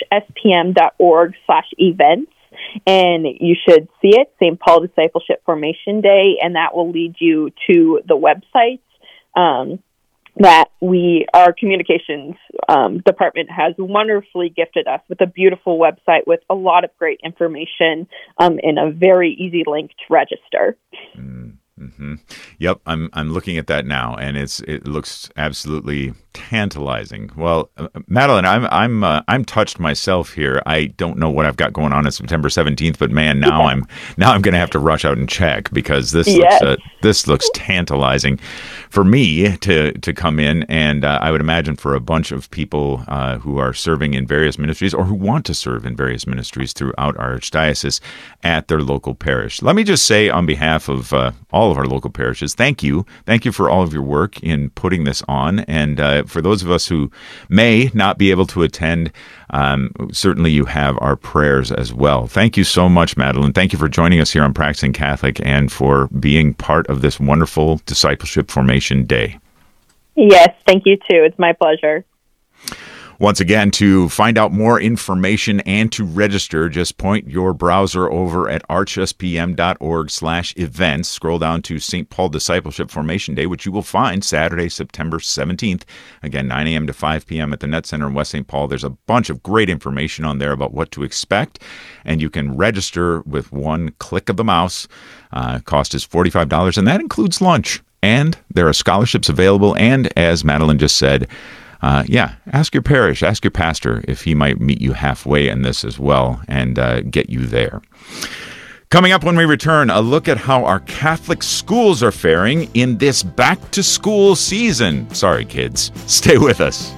archspm.org slash events, and you should see it, Saint Paul Discipleship Formation Day, and that will lead you to the website um, that we, our communications um, department has wonderfully gifted us with a beautiful website with a lot of great information um, and a very easy link to register. Mm. Mm-hmm. Yep, I'm I'm looking at that now, and it's it looks absolutely tantalizing. Well, uh, Madeline, I'm I'm uh, I'm touched myself here. I don't know what I've got going on on September seventeenth, but man, now I'm now I'm going to have to rush out and check because this Yes. looks uh, this looks tantalizing for me to to come in, and uh, I would imagine for a bunch of people uh, who are serving in various ministries or who want to serve in various ministries throughout our archdiocese at their local parish. Let me just say on behalf of uh, all of our local parishes, thank you. Thank you for all of your work in putting this on. And uh, for those of us who may not be able to attend, um, certainly you have our prayers as well. Thank you so much, Madeline. Thank you for joining us here on Practicing Catholic and for being part of this wonderful Discipleship Formation Day. Yes, thank you too. It's my pleasure. Once again, to find out more information and to register, just point your browser over at archspm.org slash events. Scroll down to Saint Paul Discipleship Formation Day, which you will find Saturday, September seventeenth. Again, nine a.m. to five p.m. at the Net Center in West Saint Paul. There's a bunch of great information on there about what to expect, and you can register with one click of the mouse. Uh, cost is forty-five dollars, and that includes lunch. And there are scholarships available, and as Madeline just said, Uh, yeah, ask your parish, ask your pastor if he might meet you halfway in this as well and uh, get you there. Coming up when we return, a look at how our Catholic schools are faring in this back-to-school season. Sorry, kids. Stay with us.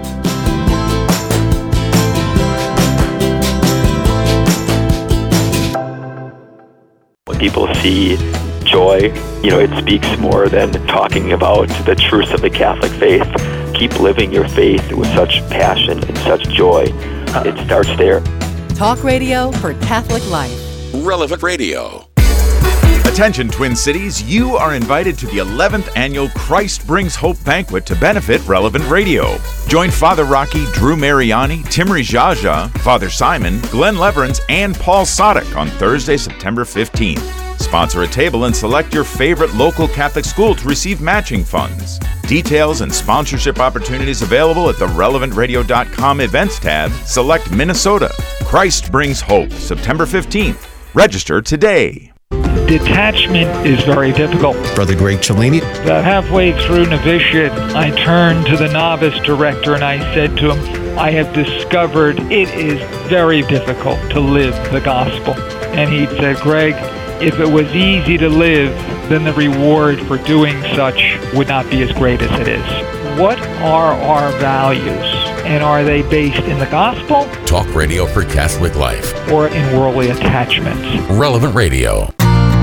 When people see joy, you know, it speaks more than talking about the truths of the Catholic faith. Keep living your faith with such passion and such joy. It starts there. Talk radio for Catholic life. Relevant Radio. Attention, Twin Cities, you are invited to the eleventh annual Christ Brings Hope Banquet to benefit Relevant Radio. Join Father Rocky, Drew Mariani, Timry Jaja, Father Simon, Glenn Leverance, and Paul Sadek on Thursday, September fifteenth. Sponsor a table and select your favorite local Catholic school to receive matching funds. Details and sponsorship opportunities available at the relevant radio dot com events tab. Select Minnesota. Christ Brings Hope, September fifteenth. Register today. Detachment is very difficult. Brother Greg Cellini. About halfway through novitiate, I turned to the novice director and I said to him, I have discovered it is very difficult to live the gospel. And he said, Greg, if it was easy to live, then the reward for doing such would not be as great as it is. What are our values? And are they based in the gospel? Talk Radio for Catholic Life. Or in worldly attachments? Relevant Radio.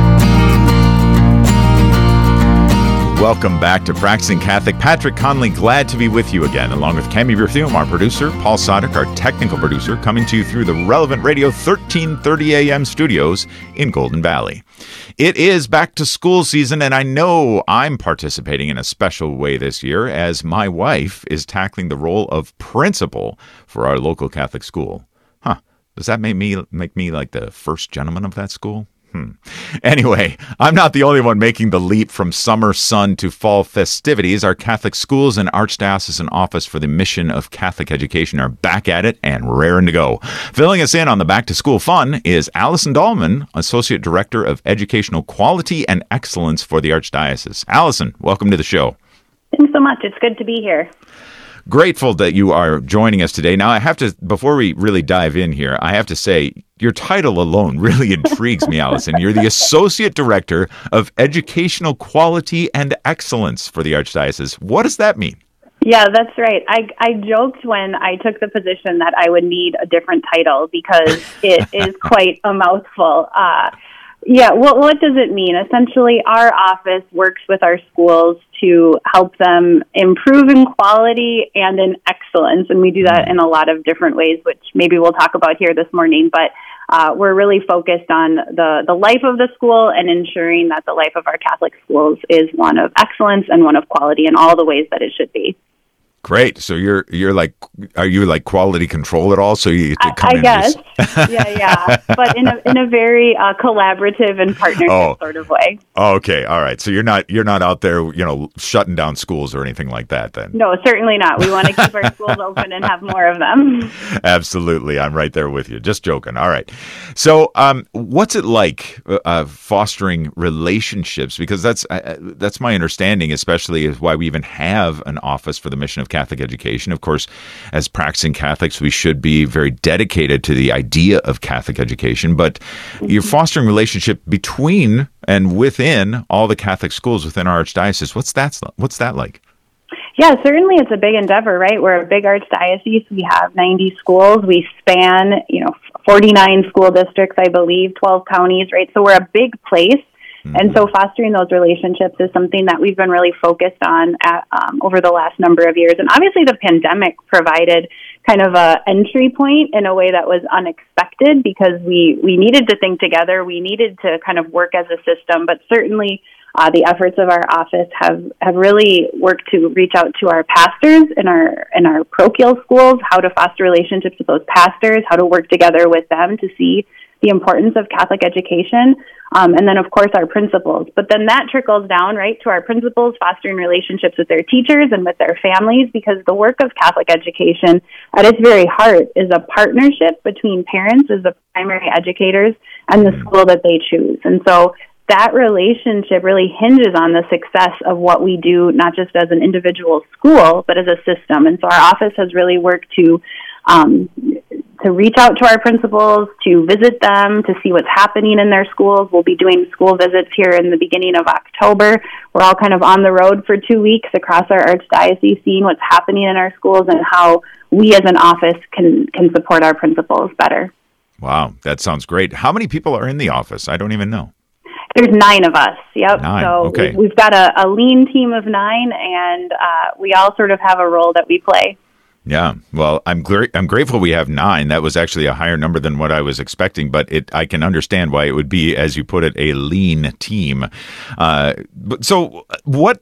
Welcome back to Practicing Catholic. Patrick Conley, glad to be with you again, along with Cami Berthium, our producer, Paul Sadek, our technical producer, coming to you through the Relevant Radio thirteen thirty A M studios in Golden Valley. It is back to school season, and I know I'm participating in a special way this year as my wife is tackling the role of principal for our local Catholic school. Huh. Does that make me make me like the first gentleman of that school? Hmm. Anyway, I'm not the only one making the leap from summer sun to fall festivities. Our Catholic schools and Archdiocesan Office for the Mission of Catholic Education are back at it and raring to go. Filling us in on the back to school fun is Allison Dahlman, Associate Director of Educational Quality and Excellence for the Archdiocese. Allison, welcome to the show. Thanks so much. It's good to be here. Grateful that you are joining us today. Now, I have to, before we really dive in here, I have to say, your title alone really intrigues me, Allison. You're the Associate Director of Educational Quality and Excellence for the Archdiocese. What does that mean? Yeah, that's right. I, I joked when I took the position that I would need a different title because it is quite a mouthful. Uh, yeah, well, what does it mean? Essentially, our office works with our schools to help them improve in quality and in excellence, and we do that in a lot of different ways, which maybe we'll talk about here this morning, but uh, we're really focused on the, the life of the school and ensuring that the life of our Catholic schools is one of excellence and one of quality in all the ways that it should be. Great. So you're you're like, are you like quality control at all? So you get to come I, I in guess. Just... yeah, yeah. But in a in a very uh, collaborative and partnership oh. sort of way. Okay. All right. So you're not you're not out there, you know, shutting down schools or anything like that then? No, certainly not. We want to keep our schools open and have more of them. Absolutely. I'm right there with you. Just joking. All right. So um, what's it like uh, fostering relationships? Because that's uh, that's my understanding, especially is why we even have an office for the Mission of Catholic Education. Of course, as practicing Catholics, we should be very dedicated to the idea of Catholic education, but you're fostering relationship between and within all the Catholic schools within our archdiocese. What's that, what's that like? Yeah, certainly it's a big endeavor, right? We're a big archdiocese. We have ninety schools. We span, you know, forty-nine school districts, I believe, twelve counties, right? So we're a big place. And so fostering those relationships is something that we've been really focused on at, um, over the last number of years. And obviously the pandemic provided kind of a entry point in a way that was unexpected because we, we needed to think together. We needed to kind of work as a system, but certainly uh, the efforts of our office have, have really worked to reach out to our pastors in our, in our parochial schools, how to foster relationships with those pastors, how to work together with them to see the importance of Catholic education, um, and then, of course, our principals. But then that trickles down, right, to our principals fostering relationships with their teachers and with their families, because the work of Catholic education, at its very heart, is a partnership between parents as the primary educators and the school that they choose. And so that relationship really hinges on the success of what we do, not just as an individual school, but as a system. And so our office has really worked to um, to reach out to our principals, to visit them, to see what's happening in their schools. We'll be doing school visits here in the beginning of October. We're all kind of on the road for two weeks across our archdiocese, seeing what's happening in our schools and how we as an office can, can support our principals better. Wow, that sounds great. How many people are in the office? I don't even know. There's nine of us. Yep. Nine. So okay. we've got a, a lean team of nine, and uh, we all sort of have a role that we play. Yeah, well, I'm gr- I'm grateful we have nine. That was actually a higher number than what I was expecting, but it I can understand why it would be, as you put it, a lean team. Uh, but so, what?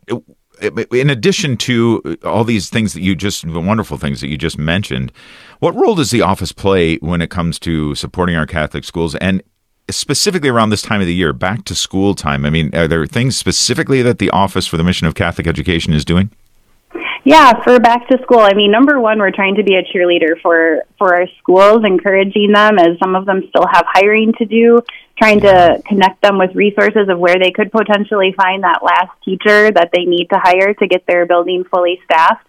In addition to all these things that you just, the wonderful things that you just mentioned, what role does the office play when it comes to supporting our Catholic schools, and specifically around this time of the year, back to school time? I mean, are there things specifically that the Office for the Mission of Catholic Education is doing? Yeah, for back to school, I mean, number one, we're trying to be a cheerleader for, for our schools, encouraging them, as some of them still have hiring to do, trying to connect them with resources of where they could potentially find that last teacher that they need to hire to get their building fully staffed.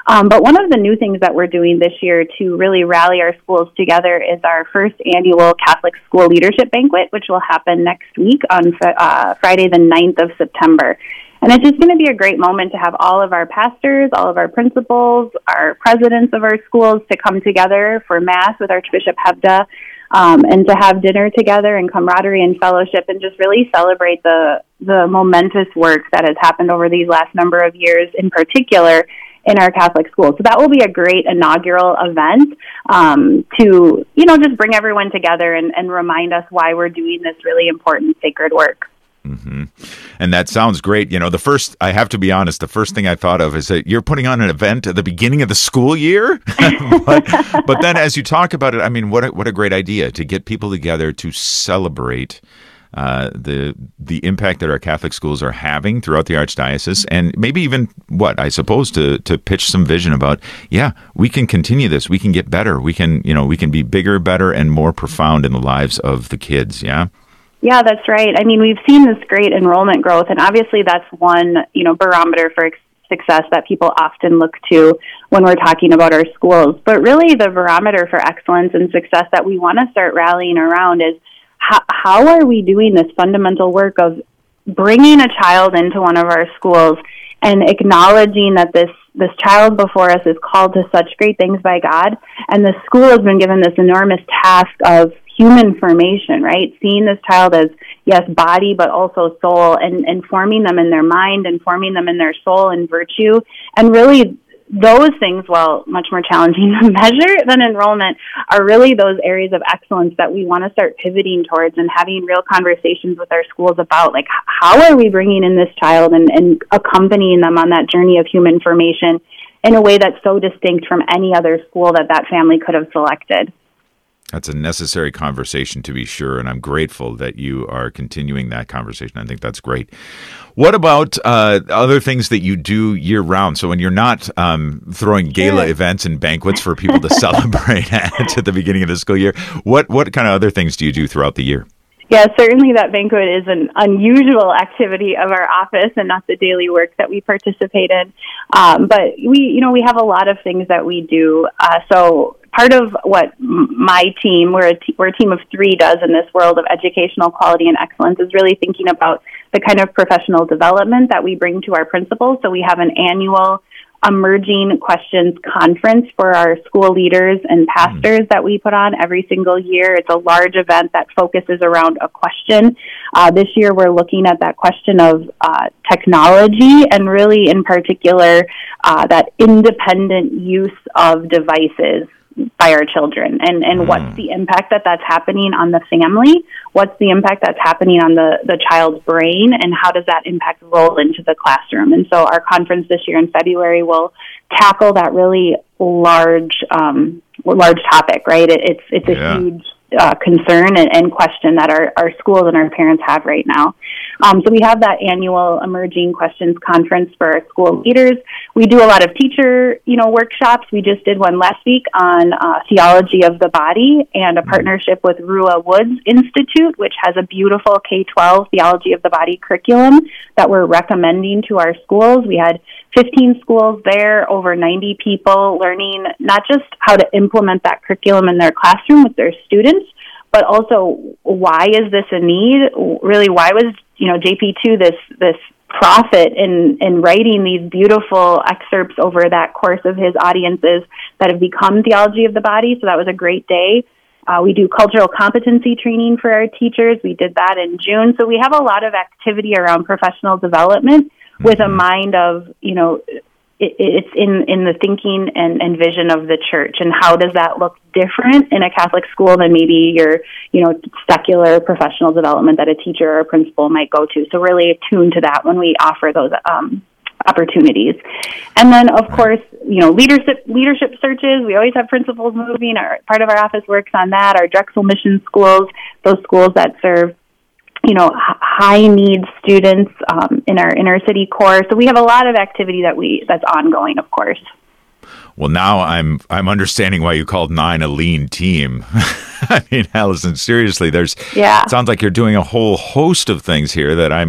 Um, but one of the new things that we're doing this year to really rally our schools together is our first annual Catholic School Leadership Banquet, which will happen next week on uh, Friday the ninth of September. And it's just going to be a great moment to have all of our pastors, all of our principals, our presidents of our schools to come together for Mass with Archbishop Hebda, um, and to have dinner together and camaraderie and fellowship and just really celebrate the, the momentous work that has happened over these last number of years, in particular in our Catholic schools. So that will be a great inaugural event um, to, you know, just bring everyone together and, and remind us why we're doing this really important sacred work. Mm-hmm. And that sounds great. You know, the first, I have to be honest, the first thing I thought of is that you're putting on an event at the beginning of the school year. but, but then as you talk about it, I mean, what a, what a great idea to get people together to celebrate uh, the the impact that our Catholic schools are having throughout the Archdiocese, and maybe even, what, I suppose, to to pitch some vision about, yeah, we can continue this, we can get better, we can, you know, we can be bigger, better, and more profound in the lives of the kids, yeah? Yeah, that's right. I mean, we've seen this great enrollment growth, and obviously that's one, you know, barometer for ex- success that people often look to when we're talking about our schools. But really the barometer for excellence and success that we want to start rallying around is how, how are we doing this fundamental work of bringing a child into one of our schools and acknowledging that this this child before us is called to such great things by God, and the school has been given this enormous task of human formation, right? Seeing this child as, yes, body, but also soul, and, and forming them in their mind and forming them in their soul and virtue. And really, those things, while much more challenging to measure than enrollment, are really those areas of excellence that we want to start pivoting towards and having real conversations with our schools about, like, how are we bringing in this child and, and accompanying them on that journey of human formation in a way that's so distinct from any other school that that family could have selected. That's a necessary conversation, to be sure, and I'm grateful that you are continuing that conversation. I think that's great. What about uh, other things that you do year-round? So when you're not um, throwing gala yeah. events and banquets for people to celebrate at, at the beginning of the school year, what, what kind of other things do you do throughout the year? Yeah, certainly that banquet is an unusual activity of our office and not the daily work that we participate in. Um, but we, you know, we have a lot of things that we do. Uh, so part of what my team, we're a, t- we're a team of three, does in this world of educational quality and excellence is really thinking about the kind of professional development that we bring to our principals. So we have an annual Emerging Questions Conference for our school leaders and pastors that we put on every single year. It's a large event that focuses around a question. Uh, this year we're looking at that question of uh, technology and really in particular uh, that independent use of devices by our children, and, and mm. what's the impact that that's happening on the family, what's the impact that's happening on the, the child's brain, and how does that impact roll into the classroom. And so our conference this year in February will tackle that really large um, large topic, right? It, it's it's a yeah. huge uh, concern and, and question that our, our schools and our parents have right now. Um, so we have that annual Emerging Questions Conference for our school leaders. We do a lot of teacher, you know, workshops. We just did one last week on uh, theology of the body and a partnership with Rua Woods Institute, which has a beautiful K twelve theology of the body curriculum that we're recommending to our schools. We had fifteen schools there, over ninety people learning not just how to implement that curriculum in their classroom with their students, but also why is this a need? Really, why was, you know, J P two this this prophet in, in writing these beautiful excerpts over that course of his audiences that have become theology of the body? So that was a great day. Uh, we do cultural competency training for our teachers. We did that in June. So we have a lot of activity around professional development with a mind of, you know, it, it's in, in the thinking and, and vision of the church, and how does that look different in a Catholic school than maybe your, you know, secular professional development that a teacher or a principal might go to. So really attuned to that when we offer those um, opportunities. And then, of course, you know, leadership leadership searches. We always have principals moving. Our, part of our office works on that. Our Drexel Mission schools, those schools that serve, you know, high needs students um, in our inner city core. So we have a lot of activity that we that's ongoing, of course. Well, now I'm I'm understanding why you called nine a lean team. I mean, Allison, seriously, there's yeah. it sounds like you're doing a whole host of things here that I'm I'm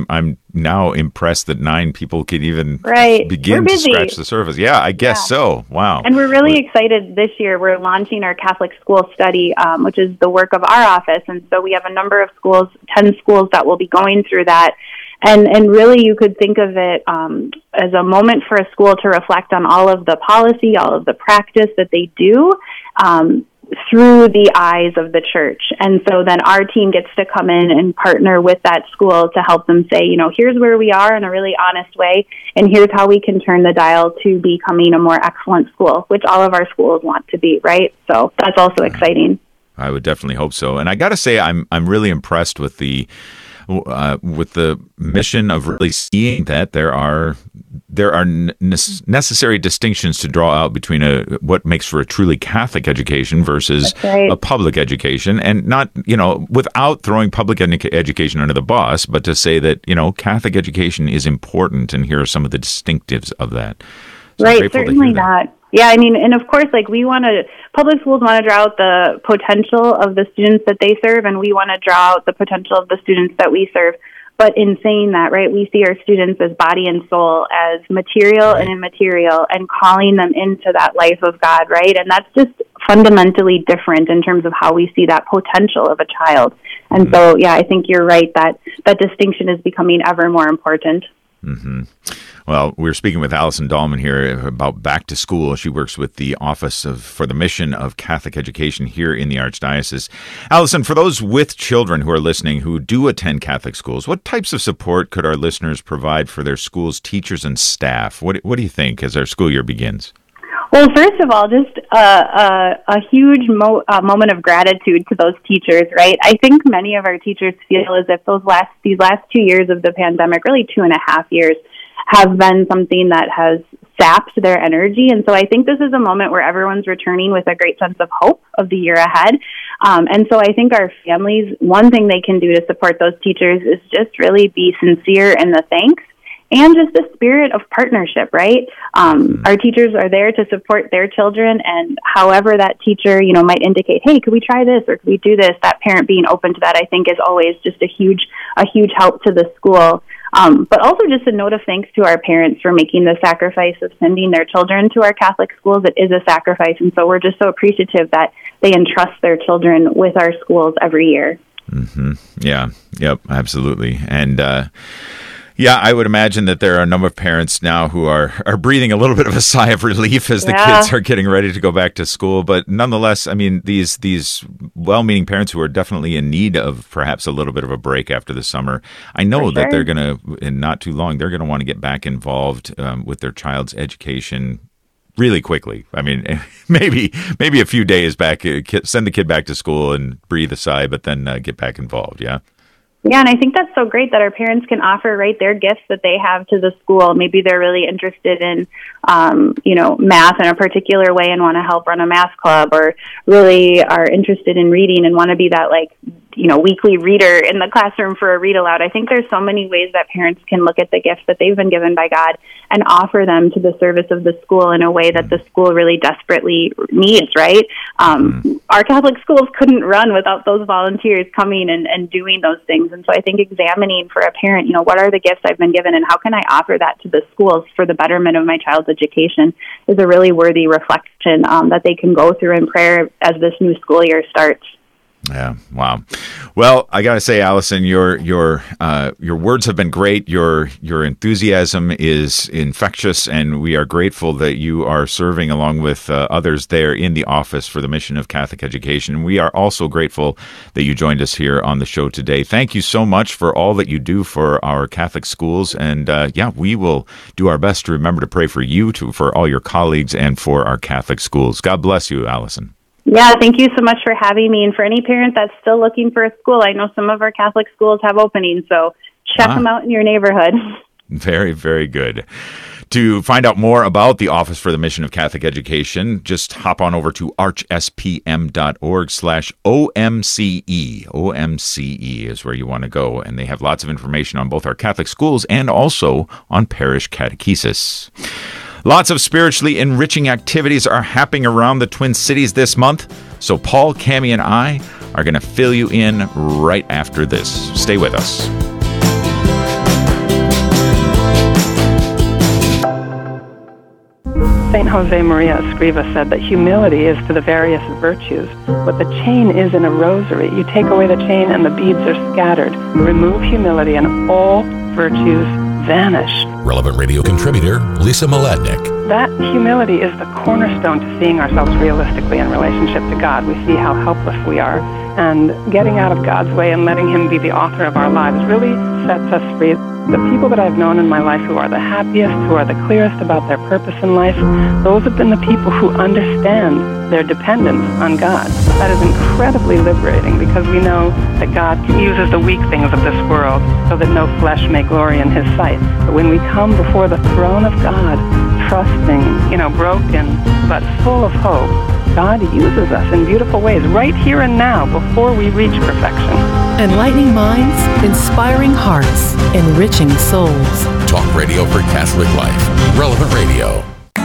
now impressed that nine people can even right. begin to scratch the surface. Yeah, I guess yeah. so. Wow. And we're really excited this year. We're launching our Catholic School Study, um, which is the work of our office. And so we have a number of schools, ten schools that will be going through that. And and really you could think of it um, as a moment for a school to reflect on all of the policy, all of the practice that they do um, through the eyes of the church. And so then our team gets to come in and partner with that school to help them say, you know, here's where we are in a really honest way, and here's how we can turn the dial to becoming a more excellent school, which all of our schools want to be, right? So that's also exciting. I would definitely hope so. And I got to say, I'm I'm really impressed with the Uh, with the mission of really seeing that there are there are ne- necessary distinctions to draw out between a what makes for a truly Catholic education versus right. a public education, and not, you know, without throwing public ed- education under the bus, but to say that, you know, Catholic education is important, and here are some of the distinctives of that. So right, certainly not. Yeah, I mean, and of course, like we want to, public schools want to draw out the potential of the students that they serve, and we want to draw out the potential of the students that we serve. But in saying that, right, we see our students as body and soul, as material right. and immaterial, and calling them into that life of God, right? And that's just fundamentally different in terms of how we see that potential of a child. And mm-hmm. so, yeah, I think you're right that that distinction is becoming ever more important. Mm-hmm. Well, we're speaking with Allison Dahlman here about Back to School. She works with the Office of for the Mission of Catholic Education here in the Archdiocese. Allison, for those with children who are listening who do attend Catholic schools, what types of support could our listeners provide for their school's teachers and staff? What What do you think as our school year begins? Well, first of all, just a, a, a huge mo- uh, moment of gratitude to those teachers, right? I think many of our teachers feel as if those last these last two years of the pandemic, really two and a half years, have been something that has sapped their energy. And so I think this is a moment where everyone's returning with a great sense of hope of the year ahead. Um, and so I think our families, one thing they can do to support those teachers is just really be sincere in the thanks and just the spirit of partnership, right? Um, our teachers are there to support their children, and however that teacher, you know, might indicate, hey, could we try this or could we do this? That parent being open to that, I think, is always just a huge, a huge help to the school. Um, but also just a note of thanks to our parents for making the sacrifice of sending their children to our Catholic schools. It is a sacrifice, and so we're just so appreciative that they entrust their children with our schools every year. Mm-hmm. Yeah, yep, absolutely. And, uh, yeah, I would imagine that there are a number of parents now who are, are breathing a little bit of a sigh of relief as the yeah. kids are getting ready to go back to school. But nonetheless, I mean, these these well-meaning parents who are definitely in need of perhaps a little bit of a break after the summer, I know sure. that they're going to, in not too long, they're going to want to get back involved um, with their child's education really quickly. I mean, maybe maybe a few days back, send the kid back to school and breathe a sigh, but then uh, get back involved, yeah? Yeah, and I think that's so great that our parents can offer, right, their gifts that they have to the school. Maybe they're really interested in, um, you know, math in a particular way and want to help run a math club, or really are interested in reading and want to be that, like, you know, weekly reader in the classroom for a read aloud. I think there's so many ways that parents can look at the gifts that they've been given by God and offer them to the service of the school in a way that the school really desperately needs, right? Um, mm-hmm. Our Catholic schools couldn't run without those volunteers coming and, and doing those things. And so I think examining for a parent, you know, what are the gifts I've been given and how can I offer that to the schools for the betterment of my child's education is a really worthy reflection um, that they can go through in prayer as this new school year starts. Yeah. Wow. Well, I got to say, Allison, your your uh, your words have been great. Your your enthusiasm is infectious, and we are grateful that you are serving along with uh, others there in the Office for the Mission of Catholic Education. We are also grateful that you joined us here on the show today. Thank you so much for all that you do for our Catholic schools. And uh, yeah, we will do our best to remember to pray for you, to for all your colleagues, and for our Catholic schools. God bless you, Allison. Yeah, thank you so much for having me. And for any parent that's still looking for a school, I know some of our Catholic schools have openings, so check ah. them out in your neighborhood. Very, very good. To find out more about the Office for the Mission of Catholic Education, just hop on over to archspm.org slash OMCE. O M C E is where you want to go, and they have lots of information on both our Catholic schools and also on parish catechesis. Lots of spiritually enriching activities are happening around the Twin Cities this month, so Paul, Cami, and I are going to fill you in right after this. Stay with us. Saint Jose Maria Escriva said that humility is to the various virtues what the chain is in a rosary. You take away the chain and the beads are scattered. Remove humility and all virtues vanish. Relevant Radio contributor Lisa Mladinich. That humility is the cornerstone to seeing ourselves realistically in relationship to God. We see how helpless we are. And getting out of God's way and letting Him be the author of our lives really sets us free. The people that I've known in my life who are the happiest, who are the clearest about their purpose in life, those have been the people who understand their dependence on God. That is incredibly liberating because we know that God uses the weak things of this world so that no flesh may glory in His sight. But when we come before the throne of God, trusting, you know, broken, but full of hope, God uses us in beautiful ways right here and now before we reach perfection. Enlightening minds, inspiring hearts, enriching souls. Talk radio for Catholic life. Relevant Radio.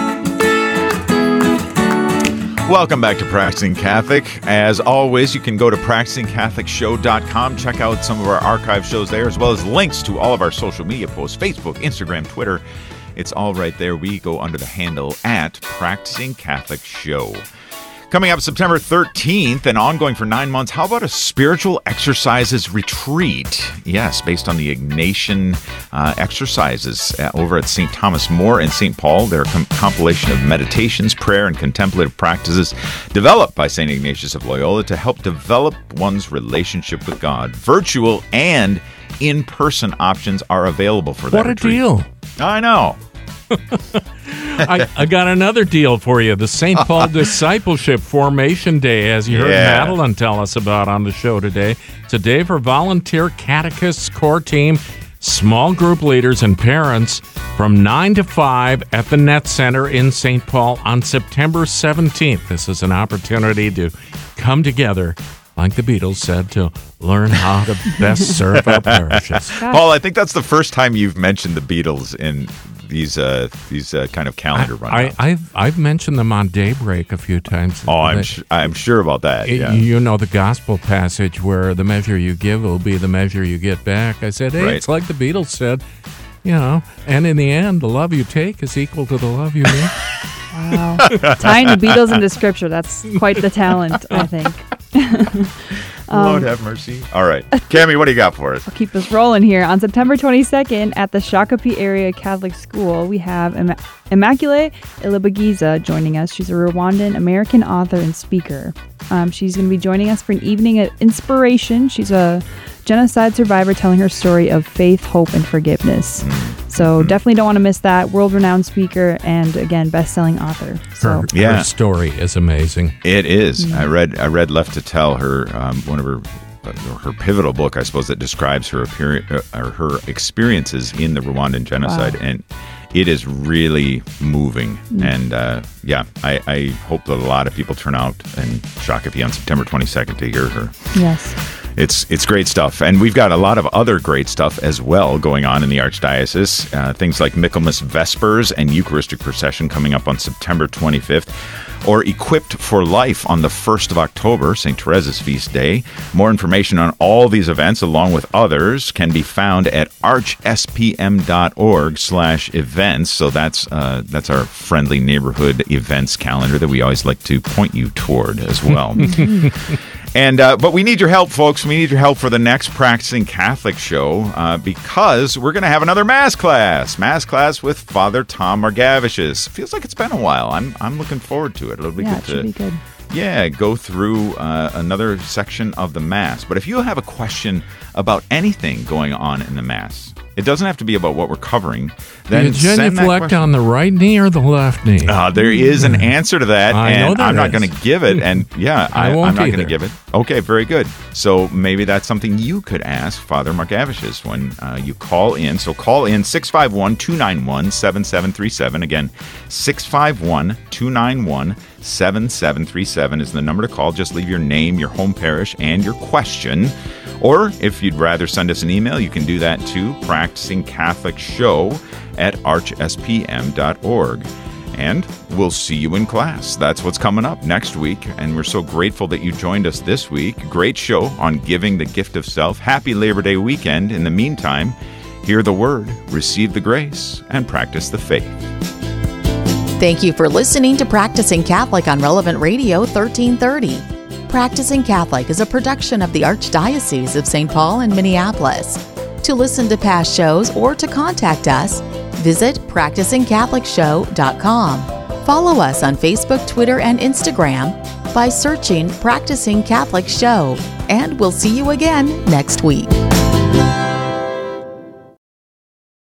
Welcome back to Practicing Catholic. As always, you can go to practicing catholic show dot com, check out some of our archive shows there, as well as links to all of our social media posts, Facebook, Instagram, Twitter. It's all right there. We go under the handle at Practicing Catholic Show. Coming up September thirteenth and ongoing for nine months, how about a spiritual exercises retreat? Yes, based on the Ignatian uh, exercises uh, over at Saint Thomas More in Saint Paul. They're a com- compilation of meditations, prayer, and contemplative practices developed by Saint Ignatius of Loyola to help develop one's relationship with God. Virtual and in-person options are available for that What a retreat. deal. I know. I, I got another deal for you. The Saint Paul Discipleship Formation Day, as you heard Yeah. Madeline tell us about on the show today. It's a day for volunteer catechists, core team, small group leaders, and parents from nine to five at the Net Center in Saint Paul on September seventeenth. This is an opportunity to come together, like the Beatles said, to learn how to best serve our parishes. Paul, I think that's the first time you've mentioned the Beatles in these uh, these uh, kind of calendar I, rundowns. I, I've I've mentioned them on Daybreak a few times. Oh, I'm They- sh- I'm sure about that. It- Yeah. You know the gospel passage where the measure you give will be the measure you get back. I said, hey, Right. it's like the Beatles said, you know, and in the end, the love you take is equal to the love you give. Wow. Tying the Beatles into scripture, that's quite the talent, I think. Lord Um, have mercy. All right. Cammie, what do you got for us? I'll keep us rolling here. On September twenty-second, at the Shakopee Area Catholic School, we have Im- Immaculée Ilibagiza joining us. She's a Rwandan American author and speaker. Um, she's going to be joining us for an evening of inspiration. She's a genocide survivor telling her story of faith, hope, and forgiveness. So definitely don't want to miss that. World-renowned speaker and, again, best-selling author. So Her, her story is amazing. It is. I read I read Left to Tell, her um, one of her uh, her pivotal book, I suppose, that describes her appear- uh, or her experiences in the Rwandan genocide, Wow. and it is really moving. Mm. And uh, yeah, I, I hope that a lot of people turn out and Shakopee on September twenty-second to hear her. yes. It's it's great stuff, and we've got a lot of other great stuff as well going on in the Archdiocese. Uh, things like Michaelmas Vespers and Eucharistic Procession coming up on September twenty-fifth, or Equipped for Life on the first of October, Saint Teresa's feast day. More information on all these events, along with others, can be found at archspm.org slash events. So that's uh, that's our friendly neighborhood events calendar that we always like to point you toward as well. And uh, but we need your help, folks. We need your help for the next Practicing Catholic show uh, because we're going to have another Mass class. Mass class with Father Tom Margavicius. Feels like it's been a while. I'm I'm looking forward to it. It'll be Yeah, good it should to be good. yeah go through uh, another section of the Mass. But if you have a question about anything going on in the Mass, it doesn't have to be about what we're covering. Then Did send that genuflect question. on the right knee or the left knee? Uh, there is an answer to that, I know and there I'm not is. going to give it. And yeah, I I, won't I'm not going either. to give it. Okay, very good. So maybe that's something you could ask Father Margavicius when uh, you call in. So call in six five one, two nine one, seven seven three seven. Again, six five one, two nine one, seven seven three seven is the number to call. Just leave your name, your home parish, and your question. Or if you'd rather send us an email, you can do that too, practicing catholic show at arch s p m dot org. And we'll see you in class. That's what's coming up next week. And we're so grateful that you joined us this week. Great show on giving the gift of self. Happy Labor Day weekend. In the meantime, hear the word, receive the grace, and practice the faith. Thank you for listening to Practicing Catholic on Relevant Radio thirteen thirty. Practicing Catholic is a production of the Archdiocese of Saint Paul and Minneapolis. To listen to past shows or to contact us, visit practicing catholic show dot com. Follow us on Facebook, Twitter, and Instagram by searching Practicing Catholic Show. And we'll see you again next week.